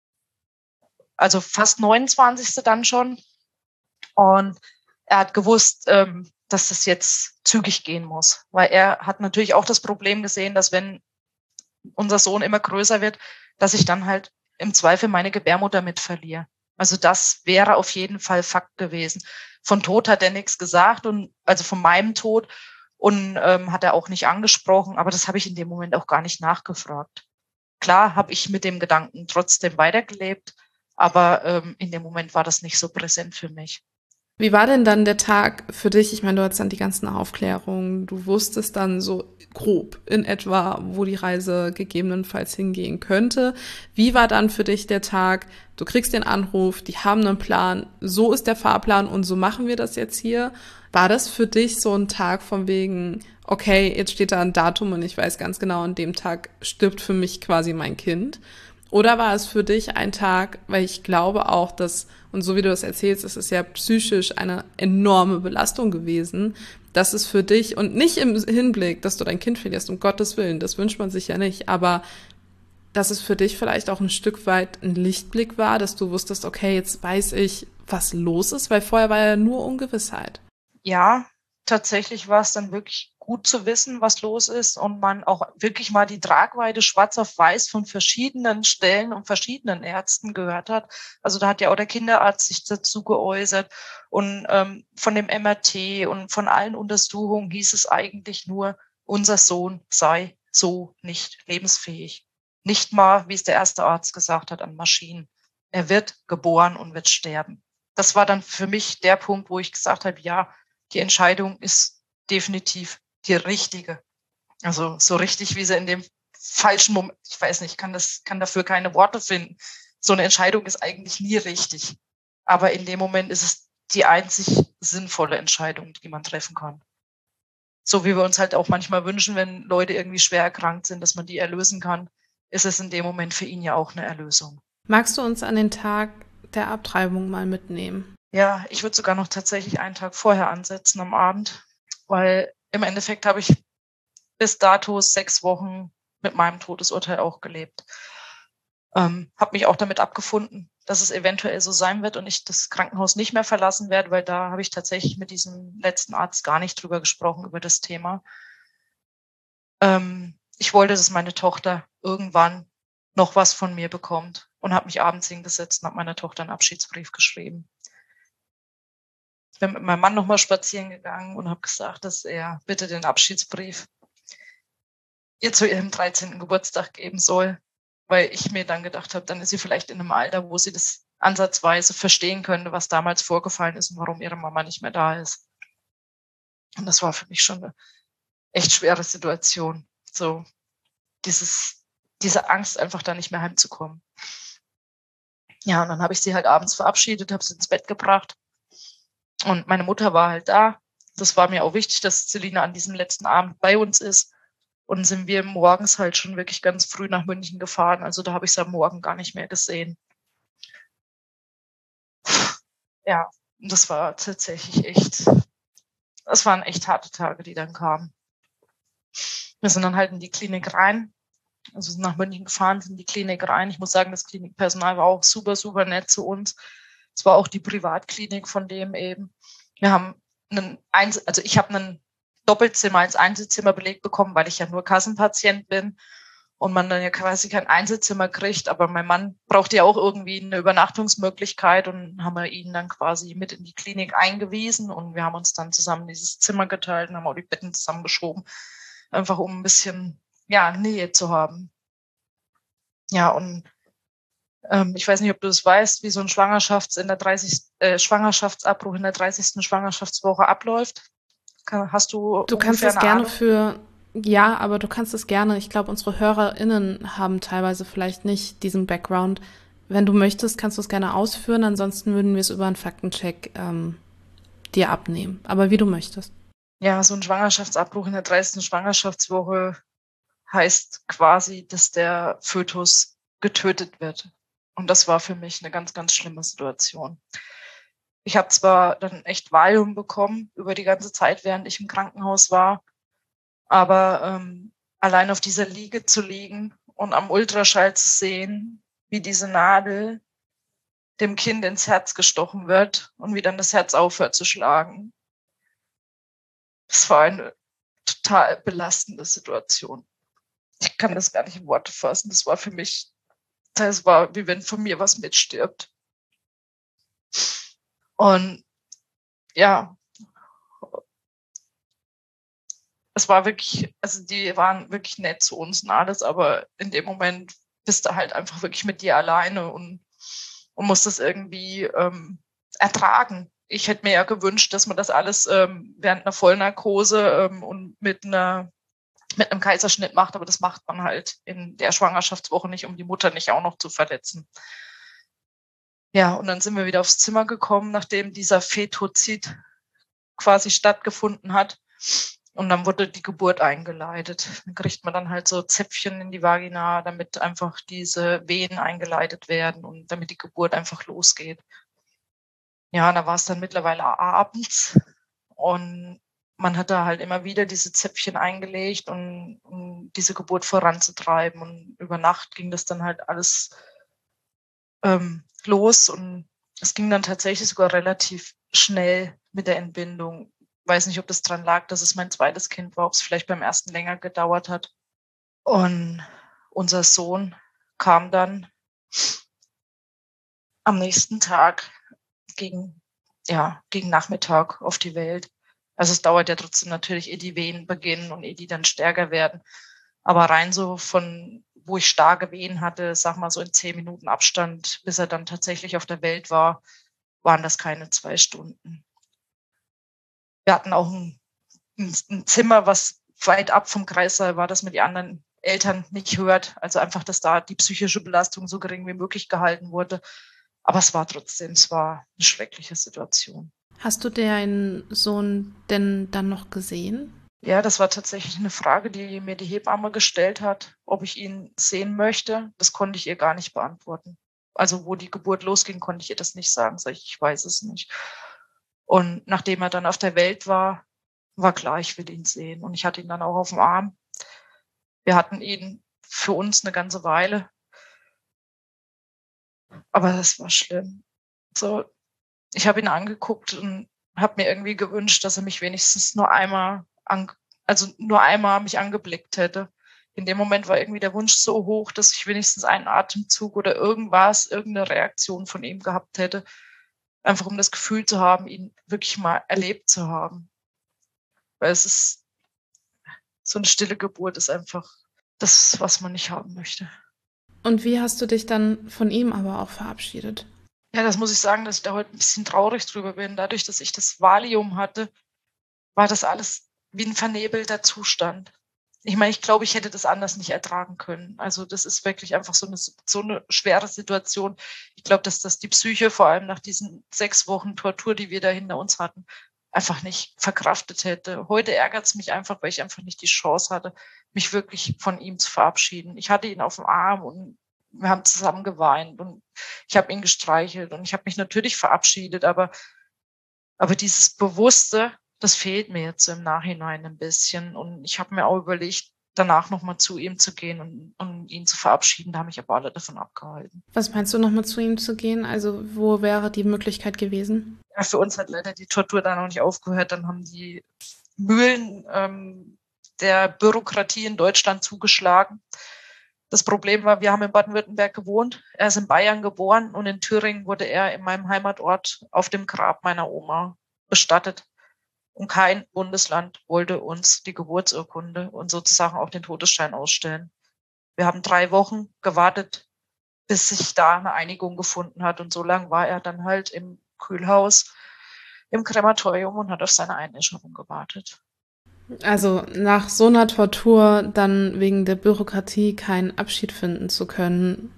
also fast neunundzwanzigste dann schon. Und er hat gewusst, ähm, dass das jetzt zügig gehen muss. Weil er hat natürlich auch das Problem gesehen, dass wenn unser Sohn immer größer wird, dass ich dann halt im Zweifel meine Gebärmutter mit verliere. Also das wäre auf jeden Fall Fakt gewesen. Von Tod hat er nichts gesagt, und also von meinem Tod und ähm, hat er auch nicht angesprochen. Aber das habe ich in dem Moment auch gar nicht nachgefragt. Klar habe ich mit dem Gedanken trotzdem weitergelebt, aber ähm, in dem Moment war das nicht so präsent für mich. Wie war denn dann der Tag für dich? Ich meine, du hattest dann die ganzen Aufklärungen, du wusstest dann so grob in etwa, wo die Reise gegebenenfalls hingehen könnte. Wie war dann für dich der Tag? Du kriegst den Anruf, die haben einen Plan, so ist der Fahrplan und so machen wir das jetzt hier. War das für dich so ein Tag von wegen, okay, jetzt steht da ein Datum und ich weiß ganz genau, an dem Tag stirbt für mich quasi mein Kind? Oder war es für dich ein Tag, weil ich glaube auch, dass, und so wie du das erzählst, es ist ja psychisch eine enorme Belastung gewesen, dass es für dich, und nicht im Hinblick, dass du dein Kind verlierst, um Gottes Willen, das wünscht man sich ja nicht, aber dass es für dich vielleicht auch ein Stück weit ein Lichtblick war, dass du wusstest, okay, jetzt weiß ich, was los ist, weil vorher war ja nur Ungewissheit. Ja, tatsächlich war es dann wirklich gut zu wissen, was los ist und man auch wirklich mal die Tragweite schwarz auf weiß von verschiedenen Stellen und verschiedenen Ärzten gehört hat. Also da hat ja auch der Kinderarzt sich dazu geäußert und ähm, von dem M R T und von allen Untersuchungen hieß es eigentlich nur, unser Sohn sei so nicht lebensfähig. Nicht mal, wie es der erste Arzt gesagt hat, an Maschinen. Er wird geboren und wird sterben. Das war dann für mich der Punkt, wo ich gesagt habe, ja, die Entscheidung ist definitiv die richtige. Also so richtig, wie sie in dem falschen Moment, ich weiß nicht, kann das, kann dafür keine Worte finden. So eine Entscheidung ist eigentlich nie richtig. Aber in dem Moment ist es die einzig sinnvolle Entscheidung, die man treffen kann. So wie wir uns halt auch manchmal wünschen, wenn Leute irgendwie schwer erkrankt sind, dass man die erlösen kann, ist es in dem Moment für ihn ja auch eine Erlösung. Magst du uns an den Tag der Abtreibung mal mitnehmen? Ja, ich würde sogar noch tatsächlich einen Tag vorher ansetzen am Abend, weil im Endeffekt habe ich bis dato sechs Wochen mit meinem Todesurteil auch gelebt. Ähm, habe mich auch damit abgefunden, dass es eventuell so sein wird und ich das Krankenhaus nicht mehr verlassen werde, weil da habe ich tatsächlich mit diesem letzten Arzt gar nicht drüber gesprochen, über das Thema. Ähm, ich wollte, dass meine Tochter irgendwann noch was von mir bekommt und habe mich abends hingesetzt und habe meiner Tochter einen Abschiedsbrief geschrieben. Ich bin mit meinem Mann nochmal spazieren gegangen und habe gesagt, dass er bitte den Abschiedsbrief ihr zu ihrem dreizehnten Geburtstag geben soll, weil ich mir dann gedacht habe, dann ist sie vielleicht in einem Alter, wo sie das ansatzweise verstehen könnte, was damals vorgefallen ist und warum ihre Mama nicht mehr da ist. Und das war für mich schon eine echt schwere Situation. So dieses, diese Angst, einfach da nicht mehr heimzukommen. Ja, und dann habe ich sie halt abends verabschiedet, habe sie ins Bett gebracht. Und meine Mutter war halt da. Das war mir auch wichtig, dass Selina an diesem letzten Abend bei uns ist. Und sind wir morgens halt schon wirklich ganz früh nach München gefahren. Also da habe ich sie am Morgen gar nicht mehr gesehen. Ja, und das war tatsächlich echt, das waren echt harte Tage, die dann kamen. Wir sind dann halt in die Klinik rein. Also sind nach München gefahren, sind in die Klinik rein. Ich muss sagen, das Klinikpersonal war auch super, super nett zu uns. Es war auch die Privatklinik von dem eben. Wir haben einen, Einzel- also ich habe einen Doppelzimmer als Einzelzimmer belegt bekommen, weil ich ja nur Kassenpatient bin und man dann ja quasi kein Einzelzimmer kriegt. Aber mein Mann braucht ja auch irgendwie eine Übernachtungsmöglichkeit und haben wir ihn dann quasi mit in die Klinik eingewiesen und wir haben uns dann zusammen dieses Zimmer geteilt und haben auch die Betten zusammengeschoben, einfach um ein bisschen, ja, Nähe zu haben. Ja, und ähm, ich weiß nicht, ob du das weißt, wie so ein Schwangerschafts- in der dreißig, äh, Schwangerschaftsabbruch in der dreißigsten Schwangerschaftswoche abläuft. Hast du Du kannst das eine gerne Ahnung? für, ja, aber du kannst es gerne, ich glaube, unsere HörerInnen haben teilweise vielleicht nicht diesen Background. Wenn du möchtest, kannst du es gerne ausführen, ansonsten würden wir es über einen Faktencheck ähm, dir abnehmen. Aber wie du möchtest. Ja, so ein Schwangerschaftsabbruch in der dreißigsten Schwangerschaftswoche heißt quasi, dass der Fötus getötet wird. Und das war für mich eine ganz, ganz schlimme Situation. Ich habe zwar dann echt Valium bekommen über die ganze Zeit, während ich im Krankenhaus war, aber ähm, allein auf dieser Liege zu liegen und am Ultraschall zu sehen, wie diese Nadel dem Kind ins Herz gestochen wird und wie dann das Herz aufhört zu schlagen. Das war eine total belastende Situation. Ich kann das gar nicht in Worte fassen. Das war für mich, das war, wie wenn von mir was mitstirbt. Und ja, es war wirklich, also die waren wirklich nett zu uns und alles, aber in dem Moment bist du halt einfach wirklich mit dir alleine und, und musst das irgendwie ähm, ertragen. ich hätte mir ja gewünscht, dass man das alles ähm, während einer Vollnarkose ähm, und mit einer mit einem Kaiserschnitt macht, aber das macht man halt in der Schwangerschaftswoche nicht, um die Mutter nicht auch noch zu verletzen. Ja, und dann sind wir wieder aufs Zimmer gekommen, nachdem dieser Fetozid quasi stattgefunden hat. Und dann wurde die Geburt eingeleitet. Dann kriegt man dann halt so Zäpfchen in die Vagina, damit einfach diese Wehen eingeleitet werden und damit die Geburt einfach losgeht. Ja, da war es dann mittlerweile abends und man hat da halt immer wieder diese Zäpfchen eingelegt, um, um diese Geburt voranzutreiben. Und über Nacht ging das dann halt alles ähm, los und es ging dann tatsächlich sogar relativ schnell mit der Entbindung. Ich weiß nicht, ob das dran lag, dass es mein zweites Kind war, ob es vielleicht beim ersten länger gedauert hat. Und unser Sohn kam dann am nächsten Tag gegen, ja, gegen Nachmittag auf die Welt. Also es dauert ja trotzdem natürlich, ehe die Wehen beginnen und ehe die dann stärker werden. Aber rein so von, wo ich starke Wehen hatte, sag mal so in zehn Minuten Abstand, bis er dann tatsächlich auf der Welt war, waren das keine zwei Stunden. Wir hatten auch ein, ein Zimmer, was weit ab vom Kreissaal war, dass man die anderen Eltern nicht hört. Also einfach, dass da die psychische Belastung so gering wie möglich gehalten wurde. Aber es war trotzdem, es war eine schreckliche Situation. Hast du deinen Sohn denn dann noch gesehen? Ja, das war tatsächlich eine Frage, die mir die Hebamme gestellt hat, ob ich ihn sehen möchte. Das konnte ich ihr gar nicht beantworten. Also wo die Geburt losging, konnte ich ihr das nicht sagen. Sag ich, ich weiß es nicht. Und nachdem er dann auf der Welt war, war klar, ich will ihn sehen. Und ich hatte ihn dann auch auf dem Arm. Wir hatten ihn für uns eine ganze Weile. Aber das war schlimm. So, ich habe ihn angeguckt und habe mir irgendwie gewünscht, dass er mich wenigstens nur einmal, an, also nur einmal mich angeblickt hätte. In dem Moment war irgendwie der Wunsch so hoch, dass ich wenigstens einen Atemzug oder irgendwas, irgendeine Reaktion von ihm gehabt hätte. Einfach um das Gefühl zu haben, ihn wirklich mal erlebt zu haben. Weil es ist, so eine stille Geburt ist einfach das, was man nicht haben möchte. Und wie hast du dich dann von ihm aber auch verabschiedet? Ja, das muss ich sagen, dass ich da heute ein bisschen traurig drüber bin. Dadurch, dass ich das Valium hatte, war das alles wie ein vernebelter Zustand. Ich meine, ich glaube, ich hätte das anders nicht ertragen können. Also das ist wirklich einfach so eine, so eine schwere Situation. Ich glaube, dass das die Psyche, vor allem nach diesen sechs Wochen Tortur, die wir da hinter uns hatten, einfach nicht verkraftet hätte. Heute ärgert es mich einfach, weil ich einfach nicht die Chance hatte, mich wirklich von ihm zu verabschieden. Ich hatte ihn auf dem Arm und wir haben zusammen geweint und ich habe ihn gestreichelt und ich habe mich natürlich verabschiedet, aber, aber dieses Bewusste, das fehlt mir jetzt im Nachhinein ein bisschen. Und ich habe mir auch überlegt, danach nochmal zu ihm zu gehen und, und ihn zu verabschieden. Da haben mich aber alle davon abgehalten. Was meinst du, nochmal zu ihm zu gehen? Also wo wäre die Möglichkeit gewesen? Ja, für uns hat leider die Tortur dann noch nicht aufgehört. Dann haben die Mühlen ähm, der Bürokratie in Deutschland zugeschlagen. Das Problem war, wir haben in Baden-Württemberg gewohnt. Er ist in Bayern geboren und in Thüringen wurde er in meinem Heimatort auf dem Grab meiner Oma bestattet. Und kein Bundesland wollte uns die Geburtsurkunde und sozusagen auch den Todesschein ausstellen. Wir haben drei Wochen gewartet, bis sich da eine Einigung gefunden hat. Und so lange war er dann halt im Kühlhaus, im Krematorium und hat auf seine Einäscherung gewartet. Also nach so einer Tortur dann wegen der Bürokratie keinen Abschied finden zu können,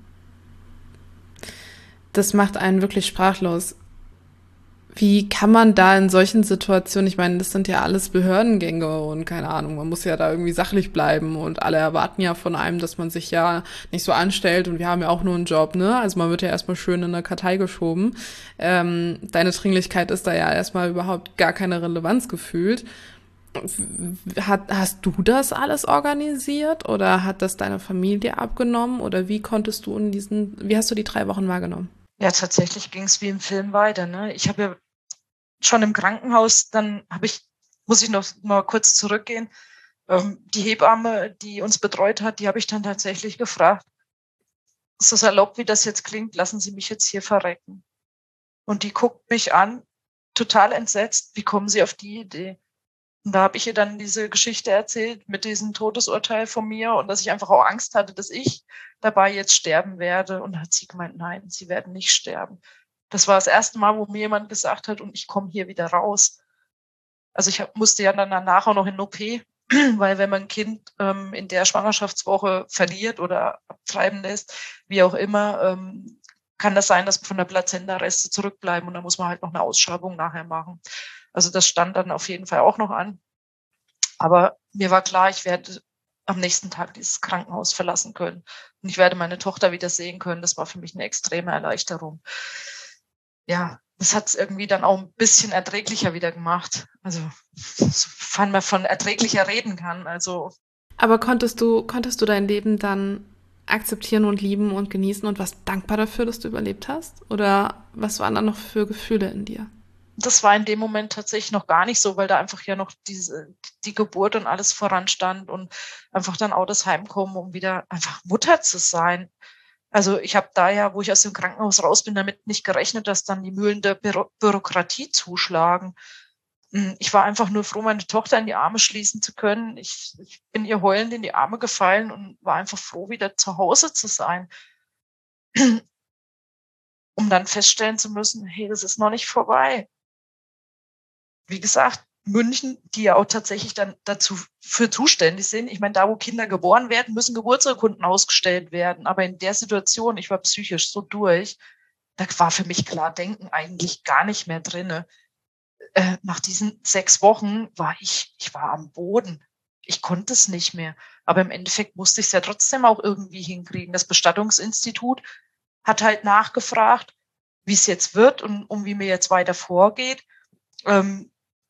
das macht einen wirklich sprachlos. Wie kann man da in solchen Situationen, ich meine, das sind ja alles Behördengänge und keine Ahnung, man muss ja da irgendwie sachlich bleiben und alle erwarten ja von einem, dass man sich ja nicht so anstellt und wir haben ja auch nur einen Job, ne? Also man wird ja erstmal schön in eine Kartei geschoben. Ähm, deine Dringlichkeit ist da ja erstmal überhaupt gar keine Relevanz gefühlt. Hat, hast du das alles organisiert oder hat das deine Familie abgenommen oder wie konntest du in diesen, wie hast du die drei Wochen wahrgenommen? Ja, tatsächlich ging es wie im Film weiter. Ne? Ich habe ja schon im Krankenhaus, dann habe ich, muss ich noch mal kurz zurückgehen, ähm, die Hebamme, die uns betreut hat, die habe ich dann tatsächlich gefragt, so salopp wie das jetzt klingt, lassen Sie mich jetzt hier verrecken. Und die guckt mich an, total entsetzt, wie kommen Sie auf die Idee? Und da habe ich ihr dann diese Geschichte erzählt mit diesem Todesurteil von mir und dass ich einfach auch Angst hatte, dass ich dabei jetzt sterben werde. Und da hat sie gemeint, nein, Sie werden nicht sterben. Das war das erste Mal, wo mir jemand gesagt hat, und ich komme hier wieder raus. Also ich hab, musste ja dann danach auch noch in O P, weil wenn man ein Kind ähm, in der Schwangerschaftswoche verliert oder abtreiben lässt, wie auch immer, ähm, kann das sein, dass von der Plazenta Reste zurückbleiben und dann muss man halt noch eine Ausschabung nachher machen. Also das stand dann auf jeden Fall auch noch an. Aber mir war klar, ich werde am nächsten Tag dieses Krankenhaus verlassen können und ich werde meine Tochter wieder sehen können. Das war für mich eine extreme Erleichterung. Ja, das hat es irgendwie dann auch ein bisschen erträglicher wieder gemacht. Also, sofern man von erträglicher reden kann. Also. Aber konntest du, konntest du dein Leben dann akzeptieren und lieben und genießen und warst dankbar dafür, dass du überlebt hast? Oder was waren dann noch für Gefühle in dir? Das war in dem Moment tatsächlich noch gar nicht so, weil da einfach ja noch diese, die Geburt und alles voranstand und einfach dann auch das Heimkommen, um wieder einfach Mutter zu sein. Also ich habe da ja, wo ich aus dem Krankenhaus raus bin, damit nicht gerechnet, dass dann die Mühlen der Büro- Bürokratie zuschlagen. Ich war einfach nur froh, meine Tochter in die Arme schließen zu können. Ich, ich bin ihr heulend in die Arme gefallen und war einfach froh, wieder zu Hause zu sein. Um dann feststellen zu müssen, hey, das ist noch nicht vorbei. Wie gesagt, München, die ja auch tatsächlich dann dazu für zuständig sind. Ich meine, da, wo Kinder geboren werden, müssen Geburtsurkunden ausgestellt werden. Aber in der Situation, ich war psychisch so durch, da war für mich klar Denken eigentlich gar nicht mehr drinne. Äh, nach diesen sechs Wochen war ich, ich war am Boden. Ich konnte es nicht mehr. Aber im Endeffekt musste ich es ja trotzdem auch irgendwie hinkriegen. Das Bestattungsinstitut hat halt nachgefragt, wie es jetzt wird und um wie mir jetzt weiter vorgeht. Ähm,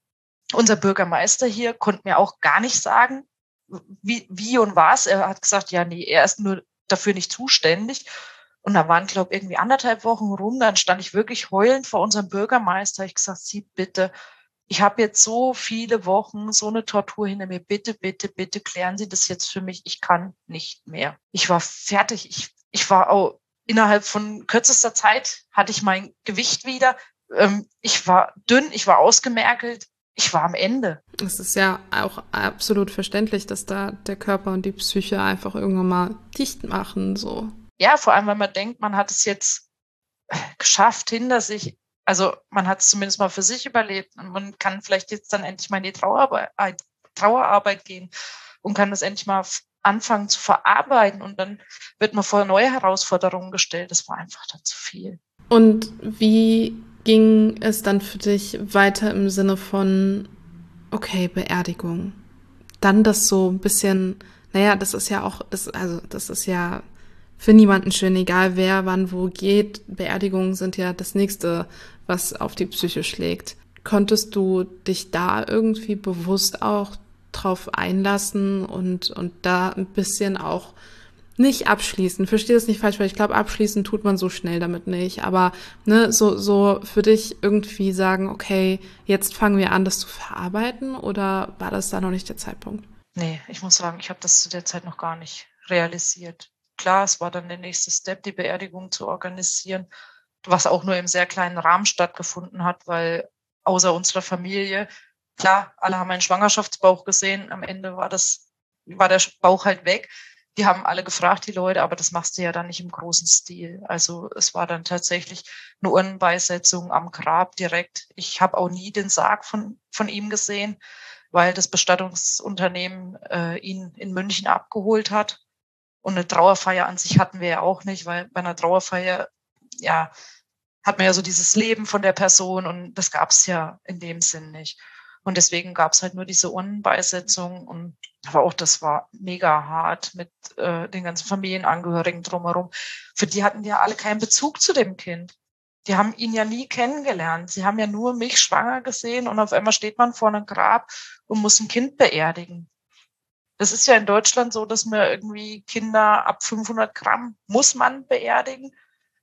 unser Bürgermeister hier konnte mir auch gar nicht sagen, wie, wie und was. Er hat gesagt, ja, nee, er ist nur dafür nicht zuständig. Und da waren, glaube ich, irgendwie anderthalb Wochen rum. Dann stand ich wirklich heulend vor unserem Bürgermeister. Ich gesagt, Sie bitte, ich habe jetzt so viele Wochen, so eine Tortur hinter mir. Bitte, bitte, bitte klären Sie das jetzt für mich. Ich kann nicht mehr. Ich war fertig. Ich, ich war auch innerhalb von kürzester Zeit hatte ich mein Gewicht wieder. Ähm, ich war dünn, ich war ausgemergelt. Ich war am Ende. Es ist ja auch absolut verständlich, dass da der Körper und die Psyche einfach irgendwann mal dicht machen, so. Ja, vor allem, wenn man denkt, man hat es jetzt geschafft hinter sich. Also man hat es zumindest mal für sich überlebt und man kann vielleicht jetzt dann endlich mal in die Trauerarbeit, Trauerarbeit gehen und kann das endlich mal anfangen zu verarbeiten und dann wird man vor neue Herausforderungen gestellt. Das war einfach dann zu viel. Und wie ging es dann für dich weiter im Sinne von, okay, Beerdigung? Dann das so ein bisschen, naja, das ist ja auch, das, also das ist ja für niemanden schön, egal wer wann wo geht. Beerdigungen sind ja das Nächste, was auf die Psyche schlägt. Konntest du dich da irgendwie bewusst auch drauf einlassen und, und da ein bisschen auch nicht abschließen? Verstehe das nicht falsch, weil ich glaube, abschließen tut man so schnell damit nicht. Aber ne, so, so für dich irgendwie sagen, okay, jetzt fangen wir an, das zu verarbeiten, oder war das da noch nicht der Zeitpunkt? Nee, ich muss sagen, ich habe das zu der Zeit noch gar nicht realisiert. Klar, es war dann der nächste Step, die Beerdigung zu organisieren, was auch nur im sehr kleinen Rahmen stattgefunden hat, weil außer unserer Familie, klar, alle haben einen Schwangerschaftsbauch gesehen, am Ende war das, war der Bauch halt weg. Die haben alle gefragt, die Leute, aber das machst du ja dann nicht im großen Stil. Also es war dann tatsächlich eine Urnenbeisetzung am Grab direkt. Ich habe auch nie den Sarg von, von ihm gesehen, weil das Bestattungsunternehmen äh, ihn in München abgeholt hat. Und eine Trauerfeier an sich hatten wir ja auch nicht, weil bei einer Trauerfeier, ja, hat man ja so dieses Leben von der Person und das gab es ja in dem Sinn nicht. Und deswegen gab es halt nur diese Urnenbeisetzung und aber auch das war mega hart mit äh, den ganzen Familienangehörigen drumherum. Für die hatten ja alle keinen Bezug zu dem Kind. Die haben ihn ja nie kennengelernt. Sie haben ja nur mich schwanger gesehen und auf einmal steht man vor einem Grab und muss ein Kind beerdigen. Das ist ja in Deutschland so, dass man irgendwie Kinder ab fünfhundert Gramm muss man beerdigen.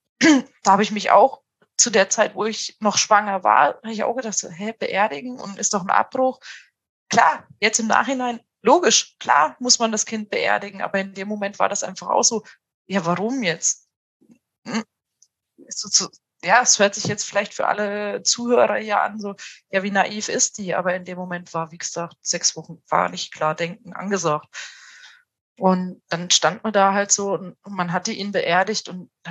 Da habe ich mich auch zu der Zeit, wo ich noch schwanger war, habe ich auch gedacht, so, hä, beerdigen und ist doch ein Abbruch. Klar, jetzt im Nachhinein, logisch, klar muss man das Kind beerdigen, aber in dem Moment war das einfach auch so, ja, warum jetzt? Hm? So, so, ja, es hört sich jetzt vielleicht für alle Zuhörer hier an, so, ja, wie naiv ist die? Aber in dem Moment war, wie gesagt, sechs Wochen war nicht klar denken angesagt. Und dann stand man da halt so und man hatte ihn beerdigt und dann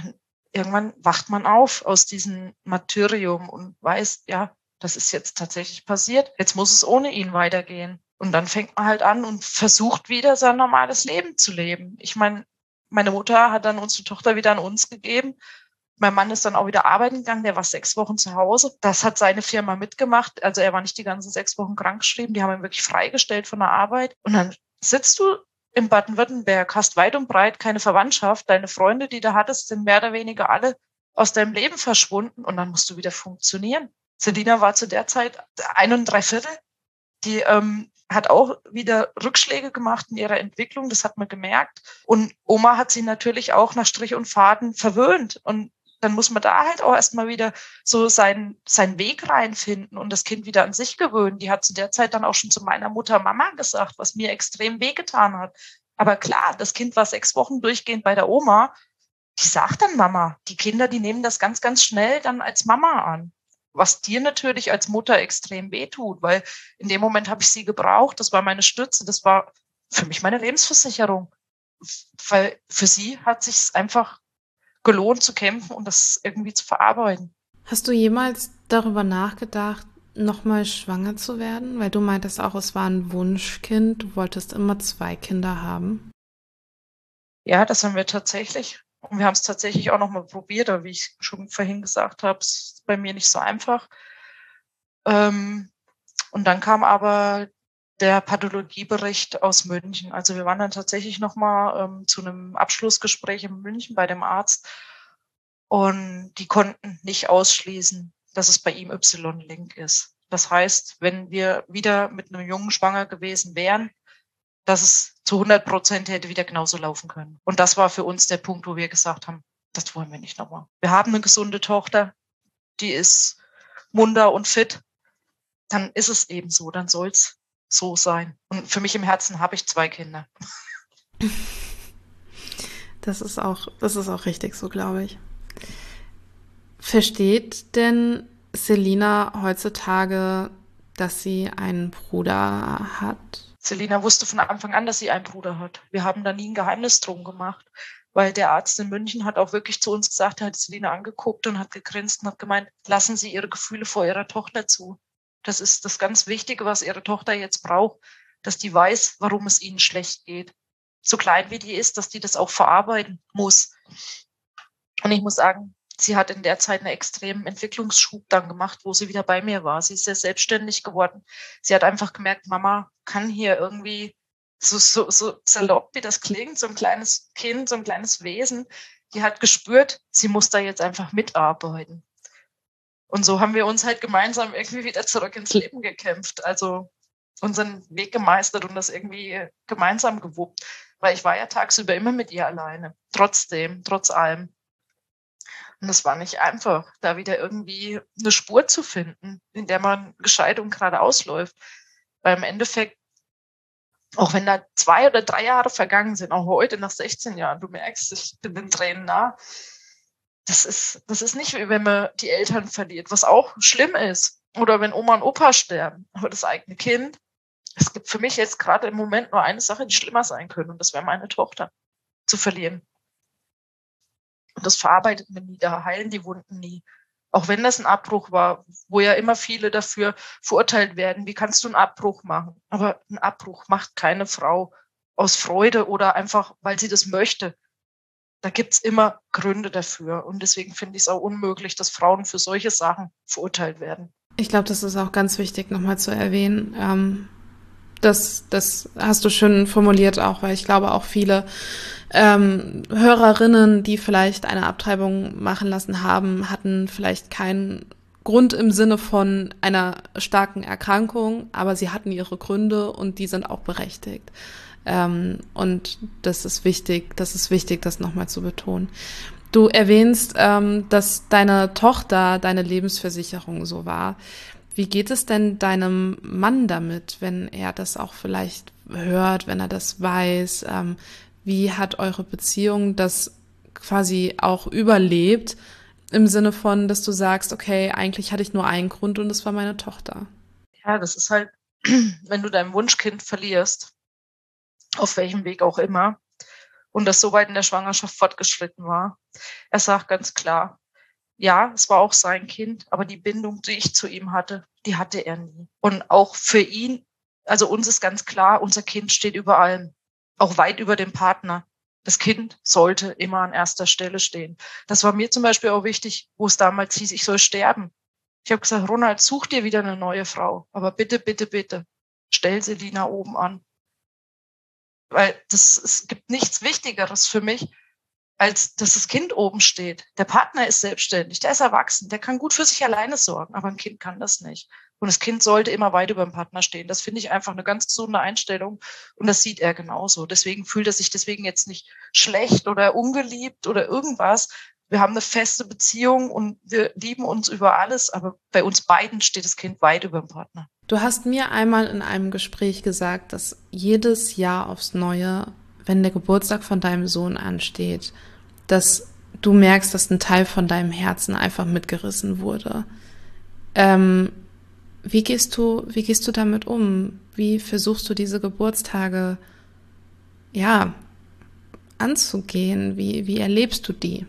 irgendwann wacht man auf aus diesem Martyrium und weiß, ja, das ist jetzt tatsächlich passiert. Jetzt muss es ohne ihn weitergehen. Und dann fängt man halt an und versucht wieder sein normales Leben zu leben. Ich meine, meine Mutter hat dann unsere Tochter wieder an uns gegeben. Mein Mann ist dann auch wieder arbeiten gegangen, der war sechs Wochen zu Hause. Das hat seine Firma mitgemacht. Also er war nicht die ganzen sechs Wochen krankgeschrieben. Die haben ihn wirklich freigestellt von der Arbeit. Und dann sitzt du in Baden-Württemberg, hast weit und breit keine Verwandtschaft. Deine Freunde, die du hattest, sind mehr oder weniger alle aus deinem Leben verschwunden. Und dann musst du wieder funktionieren. Selina war zu der Zeit ein und drei Viertel. Die ähm, hat auch wieder Rückschläge gemacht in ihrer Entwicklung. Das hat man gemerkt. Und Oma hat sie natürlich auch nach Strich und Faden verwöhnt. Und dann muss man da halt auch erstmal wieder so seinen, seinen Weg reinfinden und das Kind wieder an sich gewöhnen. Die hat zu der Zeit dann auch schon zu meiner Mutter Mama gesagt, was mir extrem wehgetan hat. Aber klar, das Kind war sechs Wochen durchgehend bei der Oma. Die sagt dann Mama. Die Kinder, die nehmen das ganz, ganz schnell dann als Mama an. Was dir natürlich als Mutter extrem wehtut, weil in dem Moment habe ich sie gebraucht. Das war meine Stütze. Das war für mich meine Lebensversicherung. Weil für sie hat sich's einfach gelohnt zu kämpfen und das irgendwie zu verarbeiten. Hast du jemals darüber nachgedacht, nochmal schwanger zu werden? Weil du meintest auch, es war ein Wunschkind. Du wolltest immer zwei Kinder haben. Ja, das haben wir tatsächlich. Und wir haben es tatsächlich auch nochmal probiert, aber wie ich schon vorhin gesagt habe, ist bei mir nicht so einfach. Ähm, und dann kam aber der Pathologiebericht aus München. Also wir waren dann tatsächlich nochmal ähm, zu einem Abschlussgespräch in München bei dem Arzt und die konnten nicht ausschließen, dass es bei ihm Y-Link ist. Das heißt, wenn wir wieder mit einem Jungen schwanger gewesen wären, dass es zu hundert Prozent hätte wieder genauso laufen können. Und das war für uns der Punkt, wo wir gesagt haben, das wollen wir nicht nochmal. Wir haben eine gesunde Tochter, die ist munter und fit. Dann ist es eben so, dann soll es so sein. Und für mich im Herzen habe ich zwei Kinder. Das ist auch, das ist auch richtig so, glaube ich. Versteht denn Selina heutzutage, dass sie einen Bruder hat? Selina wusste von Anfang an, dass sie einen Bruder hat. Wir haben da nie ein Geheimnis drum gemacht, weil der Arzt in München hat auch wirklich zu uns gesagt, er hat Selina angeguckt und hat gegrinst und hat gemeint, lassen Sie Ihre Gefühle vor Ihrer Tochter zu. Das ist das ganz Wichtige, was Ihre Tochter jetzt braucht, dass die weiß, warum es ihnen schlecht geht. So klein wie die ist, dass die das auch verarbeiten muss. Und ich muss sagen, sie hat in der Zeit einen extremen Entwicklungsschub dann gemacht, wo sie wieder bei mir war. Sie ist sehr selbstständig geworden. Sie hat einfach gemerkt, Mama kann hier irgendwie, so, so, so salopp wie das klingt, so ein kleines Kind, so ein kleines Wesen, die hat gespürt, sie muss da jetzt einfach mitarbeiten. Und so haben wir uns halt gemeinsam irgendwie wieder zurück ins Leben gekämpft. Also unseren Weg gemeistert und das irgendwie gemeinsam gewuppt. Weil ich war ja tagsüber immer mit ihr alleine. Trotzdem, trotz allem. Und es war nicht einfach, da wieder irgendwie eine Spur zu finden, in der man gescheit und geradeaus läuft. Weil im Endeffekt, auch wenn da zwei oder drei Jahre vergangen sind, auch heute nach sechzehn Jahren, du merkst, ich bin den Tränen nah, das ist, das ist nicht wie wenn man die Eltern verliert, was auch schlimm ist. Oder wenn Oma und Opa sterben. Aber das eigene Kind, es gibt für mich jetzt gerade im Moment nur eine Sache, die schlimmer sein könnte. Und das wäre meine Tochter zu verlieren. Und das verarbeitet man nie, da heilen die Wunden nie. Auch wenn das ein Abbruch war, wo ja immer viele dafür verurteilt werden. Wie kannst du einen Abbruch machen? Aber einen Abbruch macht keine Frau aus Freude oder einfach, weil sie das möchte. Da gibt's immer Gründe dafür. Und deswegen finde ich es auch unmöglich, dass Frauen für solche Sachen verurteilt werden. Ich glaube, das ist auch ganz wichtig, nochmal zu erwähnen. Ähm, das, das hast du schön formuliert auch, weil ich glaube auch viele ähm, Hörerinnen, die vielleicht eine Abtreibung machen lassen haben, hatten vielleicht keinen Grund im Sinne von einer starken Erkrankung, aber sie hatten ihre Gründe und die sind auch berechtigt. Ähm, und das ist wichtig, das ist wichtig, das nochmal zu betonen. Du erwähnst, ähm, dass deine Tochter deine Lebensversicherung so war. Wie geht es denn deinem Mann damit, wenn er das auch vielleicht hört, wenn er das weiß? Ähm, wie hat eure Beziehung das quasi auch überlebt, im Sinne von, dass du sagst, okay, eigentlich hatte ich nur einen Grund und das war meine Tochter? Ja, das ist halt, wenn du dein Wunschkind verlierst, auf welchem Weg auch immer, und das so weit in der Schwangerschaft fortgeschritten war, Er sagt ganz klar, ja, es war auch sein Kind, aber die Bindung, die ich zu ihm hatte, die hatte er nie. Und auch für ihn, also uns ist ganz klar, unser Kind steht über allem, auch weit über dem Partner. Das Kind sollte immer an erster Stelle stehen. Das war mir zum Beispiel auch wichtig, wo es damals hieß, ich soll sterben. Ich habe gesagt, Ronald, such dir wieder eine neue Frau. Aber bitte, bitte, bitte, stell sie Lina oben an. Weil das, es gibt nichts Wichtigeres für mich, als dass das Kind oben steht. Der Partner ist selbstständig, der ist erwachsen, der kann gut für sich alleine sorgen, aber ein Kind kann das nicht. Und das Kind sollte immer weit über dem Partner stehen. Das finde ich einfach eine ganz gesunde Einstellung und das sieht er genauso. Deswegen fühlt er sich deswegen jetzt nicht schlecht oder ungeliebt oder irgendwas. Wir haben eine feste Beziehung und wir lieben uns über alles, aber bei uns beiden steht das Kind weit über dem Partner. Du hast mir einmal in einem Gespräch gesagt, dass jedes Jahr aufs Neue, wenn der Geburtstag von deinem Sohn ansteht, dass du merkst, dass ein Teil von deinem Herzen einfach mitgerissen wurde. Ähm, wie gehst du, wie gehst du damit um? Wie versuchst du diese Geburtstage, ja, anzugehen? Wie, wie erlebst du die?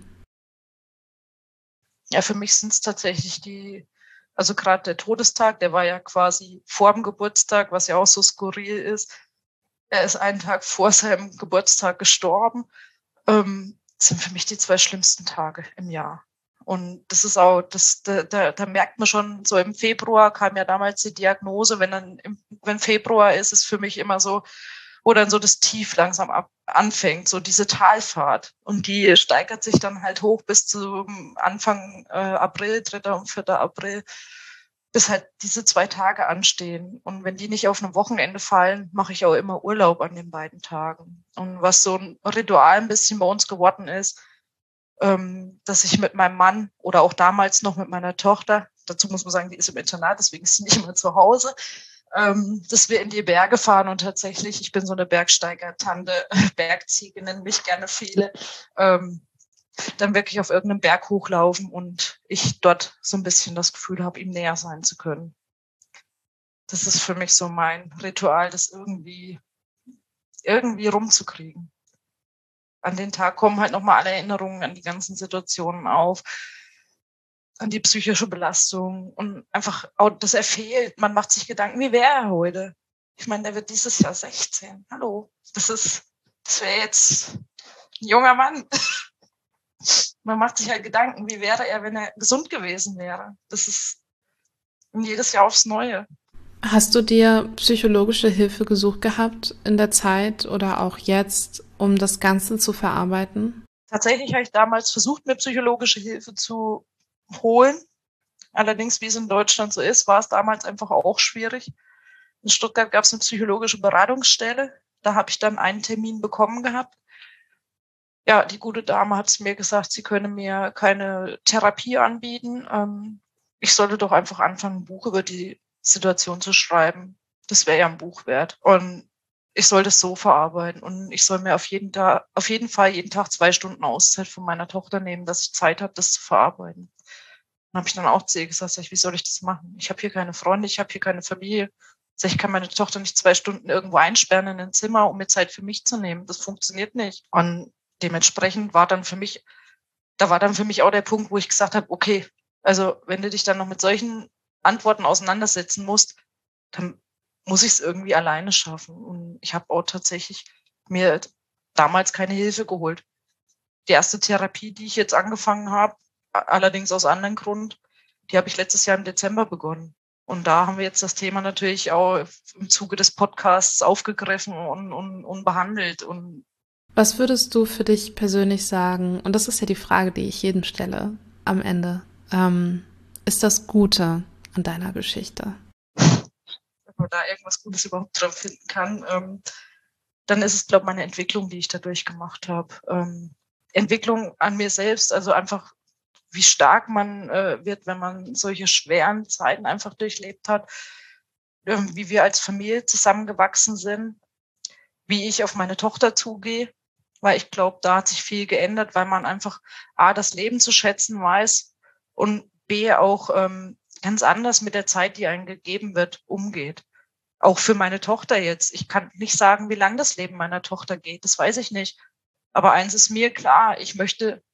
Ja, für mich sind es tatsächlich die, also gerade der Todestag, der war ja quasi vor dem Geburtstag, was ja auch so skurril ist. Er ist einen Tag vor seinem Geburtstag gestorben. Ähm, das sind für mich die zwei schlimmsten Tage im Jahr. Und das ist auch, das, da, da, da merkt man schon, so im Februar kam ja damals die Diagnose, wenn dann, im, wenn Februar ist, ist für mich immer so, wo dann so das Tief langsam ab, anfängt, so diese Talfahrt. Und die steigert sich dann halt hoch bis zum Anfang äh, April, dritter und vierter April, bis halt diese zwei Tage anstehen. Und wenn die nicht auf einem Wochenende fallen, mache ich auch immer Urlaub an den beiden Tagen. Und was so ein Ritual ein bisschen bei uns geworden ist, ähm, dass ich mit meinem Mann oder auch damals noch mit meiner Tochter, dazu muss man sagen, die ist im Internat, deswegen ist sie nicht immer zu Hause, ähm, dass wir in die Berge fahren und tatsächlich, ich bin so eine Bergsteiger-Tante, Bergziege nennen mich gerne viele, ähm, dann wirklich auf irgendeinem Berg hochlaufen und ich dort so ein bisschen das Gefühl habe, ihm näher sein zu können. Das ist für mich so mein Ritual, das irgendwie, irgendwie rumzukriegen. An den Tag kommen halt nochmal alle Erinnerungen an die ganzen Situationen auf, an die psychische Belastung und einfach auch, dass er fehlt. Man macht sich Gedanken, wie wäre er heute? Ich meine, der wird dieses Jahr sechzehn. Hallo, das ist, das wäre jetzt ein junger Mann. Man macht sich halt Gedanken, wie wäre er, wenn er gesund gewesen wäre? Das ist jedes Jahr aufs Neue. Hast du dir psychologische Hilfe gesucht gehabt in der Zeit oder auch jetzt, um das Ganze zu verarbeiten? Tatsächlich habe ich damals versucht, mir psychologische Hilfe zu holen. Allerdings, wie es in Deutschland so ist, war es damals einfach auch schwierig. In Stuttgart gab es eine psychologische Beratungsstelle. Da habe ich dann einen Termin bekommen gehabt. Ja, die gute Dame hat es mir gesagt, sie könne mir keine Therapie anbieten. Ähm, ich sollte doch einfach anfangen, ein Buch über die Situation zu schreiben. Das wäre ja ein Buch wert. Und ich soll das so verarbeiten. Und ich soll mir auf jeden Tag, auf jeden Fall jeden Tag zwei Stunden Auszeit von meiner Tochter nehmen, dass ich Zeit habe, das zu verarbeiten. Dann habe ich dann auch zu ihr gesagt, sag ich, wie soll ich das machen? Ich habe hier keine Freunde, ich habe hier keine Familie. Sag ich, kann meine Tochter nicht zwei Stunden irgendwo einsperren in ein Zimmer, um mir Zeit für mich zu nehmen. Das funktioniert nicht. Und dementsprechend war dann für mich, da war dann für mich auch der Punkt, wo ich gesagt habe, okay, also wenn du dich dann noch mit solchen Antworten auseinandersetzen musst, dann muss ich es irgendwie alleine schaffen. Und ich habe auch tatsächlich mir damals keine Hilfe geholt. Die erste Therapie, die ich jetzt angefangen habe, allerdings aus anderem Grund, die habe ich letztes Jahr im Dezember begonnen. Und da haben wir jetzt das Thema natürlich auch im Zuge des Podcasts aufgegriffen und, und, und behandelt. Und was würdest du für dich persönlich sagen, und das ist ja die Frage, die ich jedem stelle am Ende, ähm, ist das Gute an deiner Geschichte? Wenn man da irgendwas Gutes überhaupt dran finden kann, ähm, dann ist es, glaube ich, meine Entwicklung, die ich dadurch gemacht habe. Ähm, Entwicklung an mir selbst, also einfach, wie stark man äh, wird, wenn man solche schweren Zeiten einfach durchlebt hat, ähm, wie wir als Familie zusammengewachsen sind, wie ich auf meine Tochter zugehe, weil ich glaube, da hat sich viel geändert, weil man einfach A, das Leben zu schätzen weiß und B, auch ähm, ganz anders mit der Zeit, die einem gegeben wird, umgeht. Auch für meine Tochter jetzt. Ich kann nicht sagen, wie lang das Leben meiner Tochter geht, das weiß ich nicht. Aber eins ist mir klar, ich möchte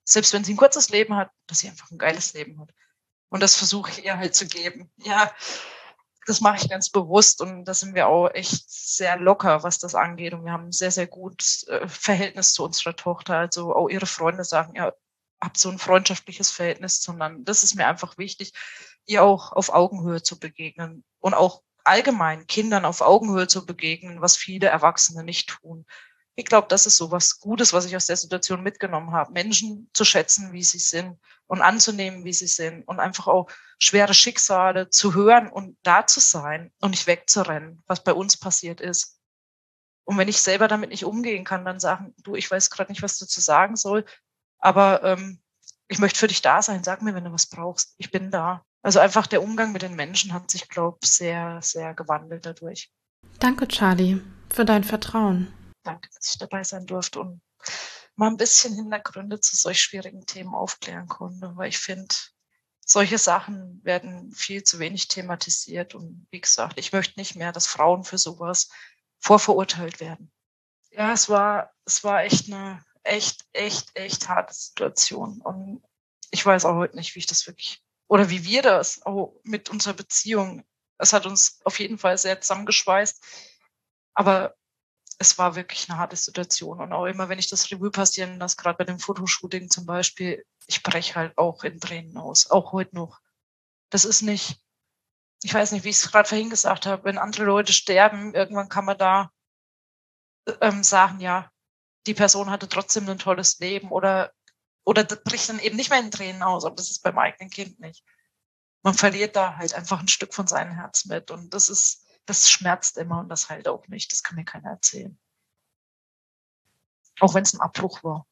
selbst wenn sie ein kurzes Leben hat, dass sie einfach ein geiles Leben hat. Und das versuche ich ihr halt zu geben. Ja, das mache ich ganz bewusst und da sind wir auch echt sehr locker, was das angeht. Und wir haben ein sehr, sehr gutes äh, Verhältnis zu unserer Tochter. Also auch ihre Freunde sagen, ja, habt so ein freundschaftliches Verhältnis zueinander. Das ist mir einfach wichtig, ihr auch auf Augenhöhe zu begegnen und auch allgemein Kindern auf Augenhöhe zu begegnen, was viele Erwachsene nicht tun. Ich glaube, das ist so was Gutes, was ich aus der Situation mitgenommen habe. Menschen zu schätzen, wie sie sind und anzunehmen, wie sie sind und einfach auch schwere Schicksale zu hören und da zu sein und nicht wegzurennen, was bei uns passiert ist. Und wenn ich selber damit nicht umgehen kann, dann sagen, du, ich weiß gerade nicht, was dazu sagen soll, aber ähm, ich möchte für dich da sein. Sag mir, wenn du was brauchst. Ich bin da. Also einfach der Umgang mit den Menschen hat sich, glaube ich, sehr, sehr gewandelt dadurch. Danke, Charlie, für dein Vertrauen. Danke, dass ich dabei sein durfte und mal ein bisschen Hintergründe zu solch schwierigen Themen aufklären konnte, weil ich finde, solche Sachen werden viel zu wenig thematisiert und wie gesagt, ich möchte nicht mehr, dass Frauen für sowas vorverurteilt werden. Ja, es war, es war echt eine echt, echt, echt harte Situation und ich weiß auch heute nicht, wie ich das wirklich oder wie wir das auch mit unserer Beziehung, es hat uns auf jeden Fall sehr zusammengeschweißt, aber es war wirklich eine harte Situation und auch immer, wenn ich das Revue passieren lasse, gerade bei dem Fotoshooting zum Beispiel, ich breche halt auch in Tränen aus, auch heute noch. Das ist nicht, ich weiß nicht, wie ich es gerade vorhin gesagt habe, wenn andere Leute sterben, irgendwann kann man da ähm, sagen, ja, die Person hatte trotzdem ein tolles Leben oder, oder das bricht dann eben nicht mehr in Tränen aus, aber das ist beim eigenen Kind nicht. Man verliert da halt einfach ein Stück von seinem Herz mit und das ist, das schmerzt immer und das heilt auch nicht. Das kann mir keiner erzählen. Auch wenn es ein Abbruch war.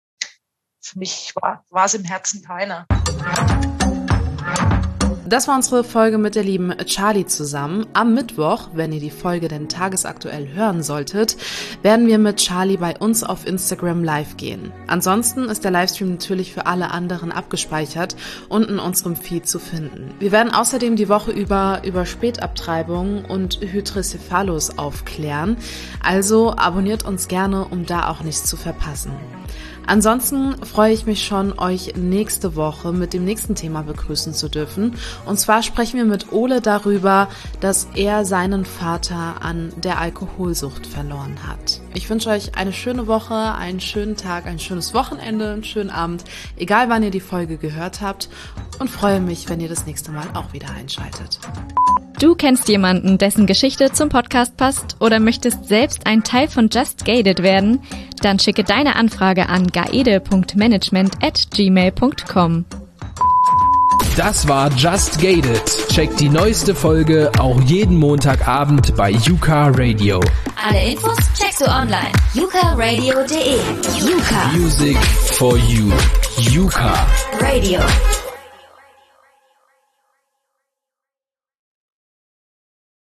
Für mich war, war es im Herzen keiner. Das war unsere Folge mit der lieben Charlie zusammen. Am Mittwoch, wenn ihr die Folge denn tagesaktuell hören solltet, werden wir mit Charlie bei uns auf Instagram live gehen. Ansonsten ist der Livestream natürlich für alle anderen abgespeichert und in unserem Feed zu finden. Wir werden außerdem die Woche über über Spätabtreibung und Hydrocephalus aufklären. Also abonniert uns gerne, um da auch nichts zu verpassen. Ansonsten freue ich mich schon, euch nächste Woche mit dem nächsten Thema begrüßen zu dürfen. Und zwar sprechen wir mit Ole darüber, dass er seinen Vater an der Alkoholsucht verloren hat. Ich wünsche euch eine schöne Woche, einen schönen Tag, ein schönes Wochenende, einen schönen Abend, egal wann ihr die Folge gehört habt, und freue mich, wenn ihr das nächste Mal auch wieder einschaltet. Du kennst jemanden, dessen Geschichte zum Podcast passt oder möchtest selbst ein Teil von Just Gated werden? Dann schicke deine Anfrage an gaede punkt management at gmail punkt com. Das war Just Gated. Checkt die neueste Folge auch jeden Montagabend bei Yuka Radio. Alle Infos checkst du online. yuka radio punkt de. Yuka. Music for you. Yuka Radio.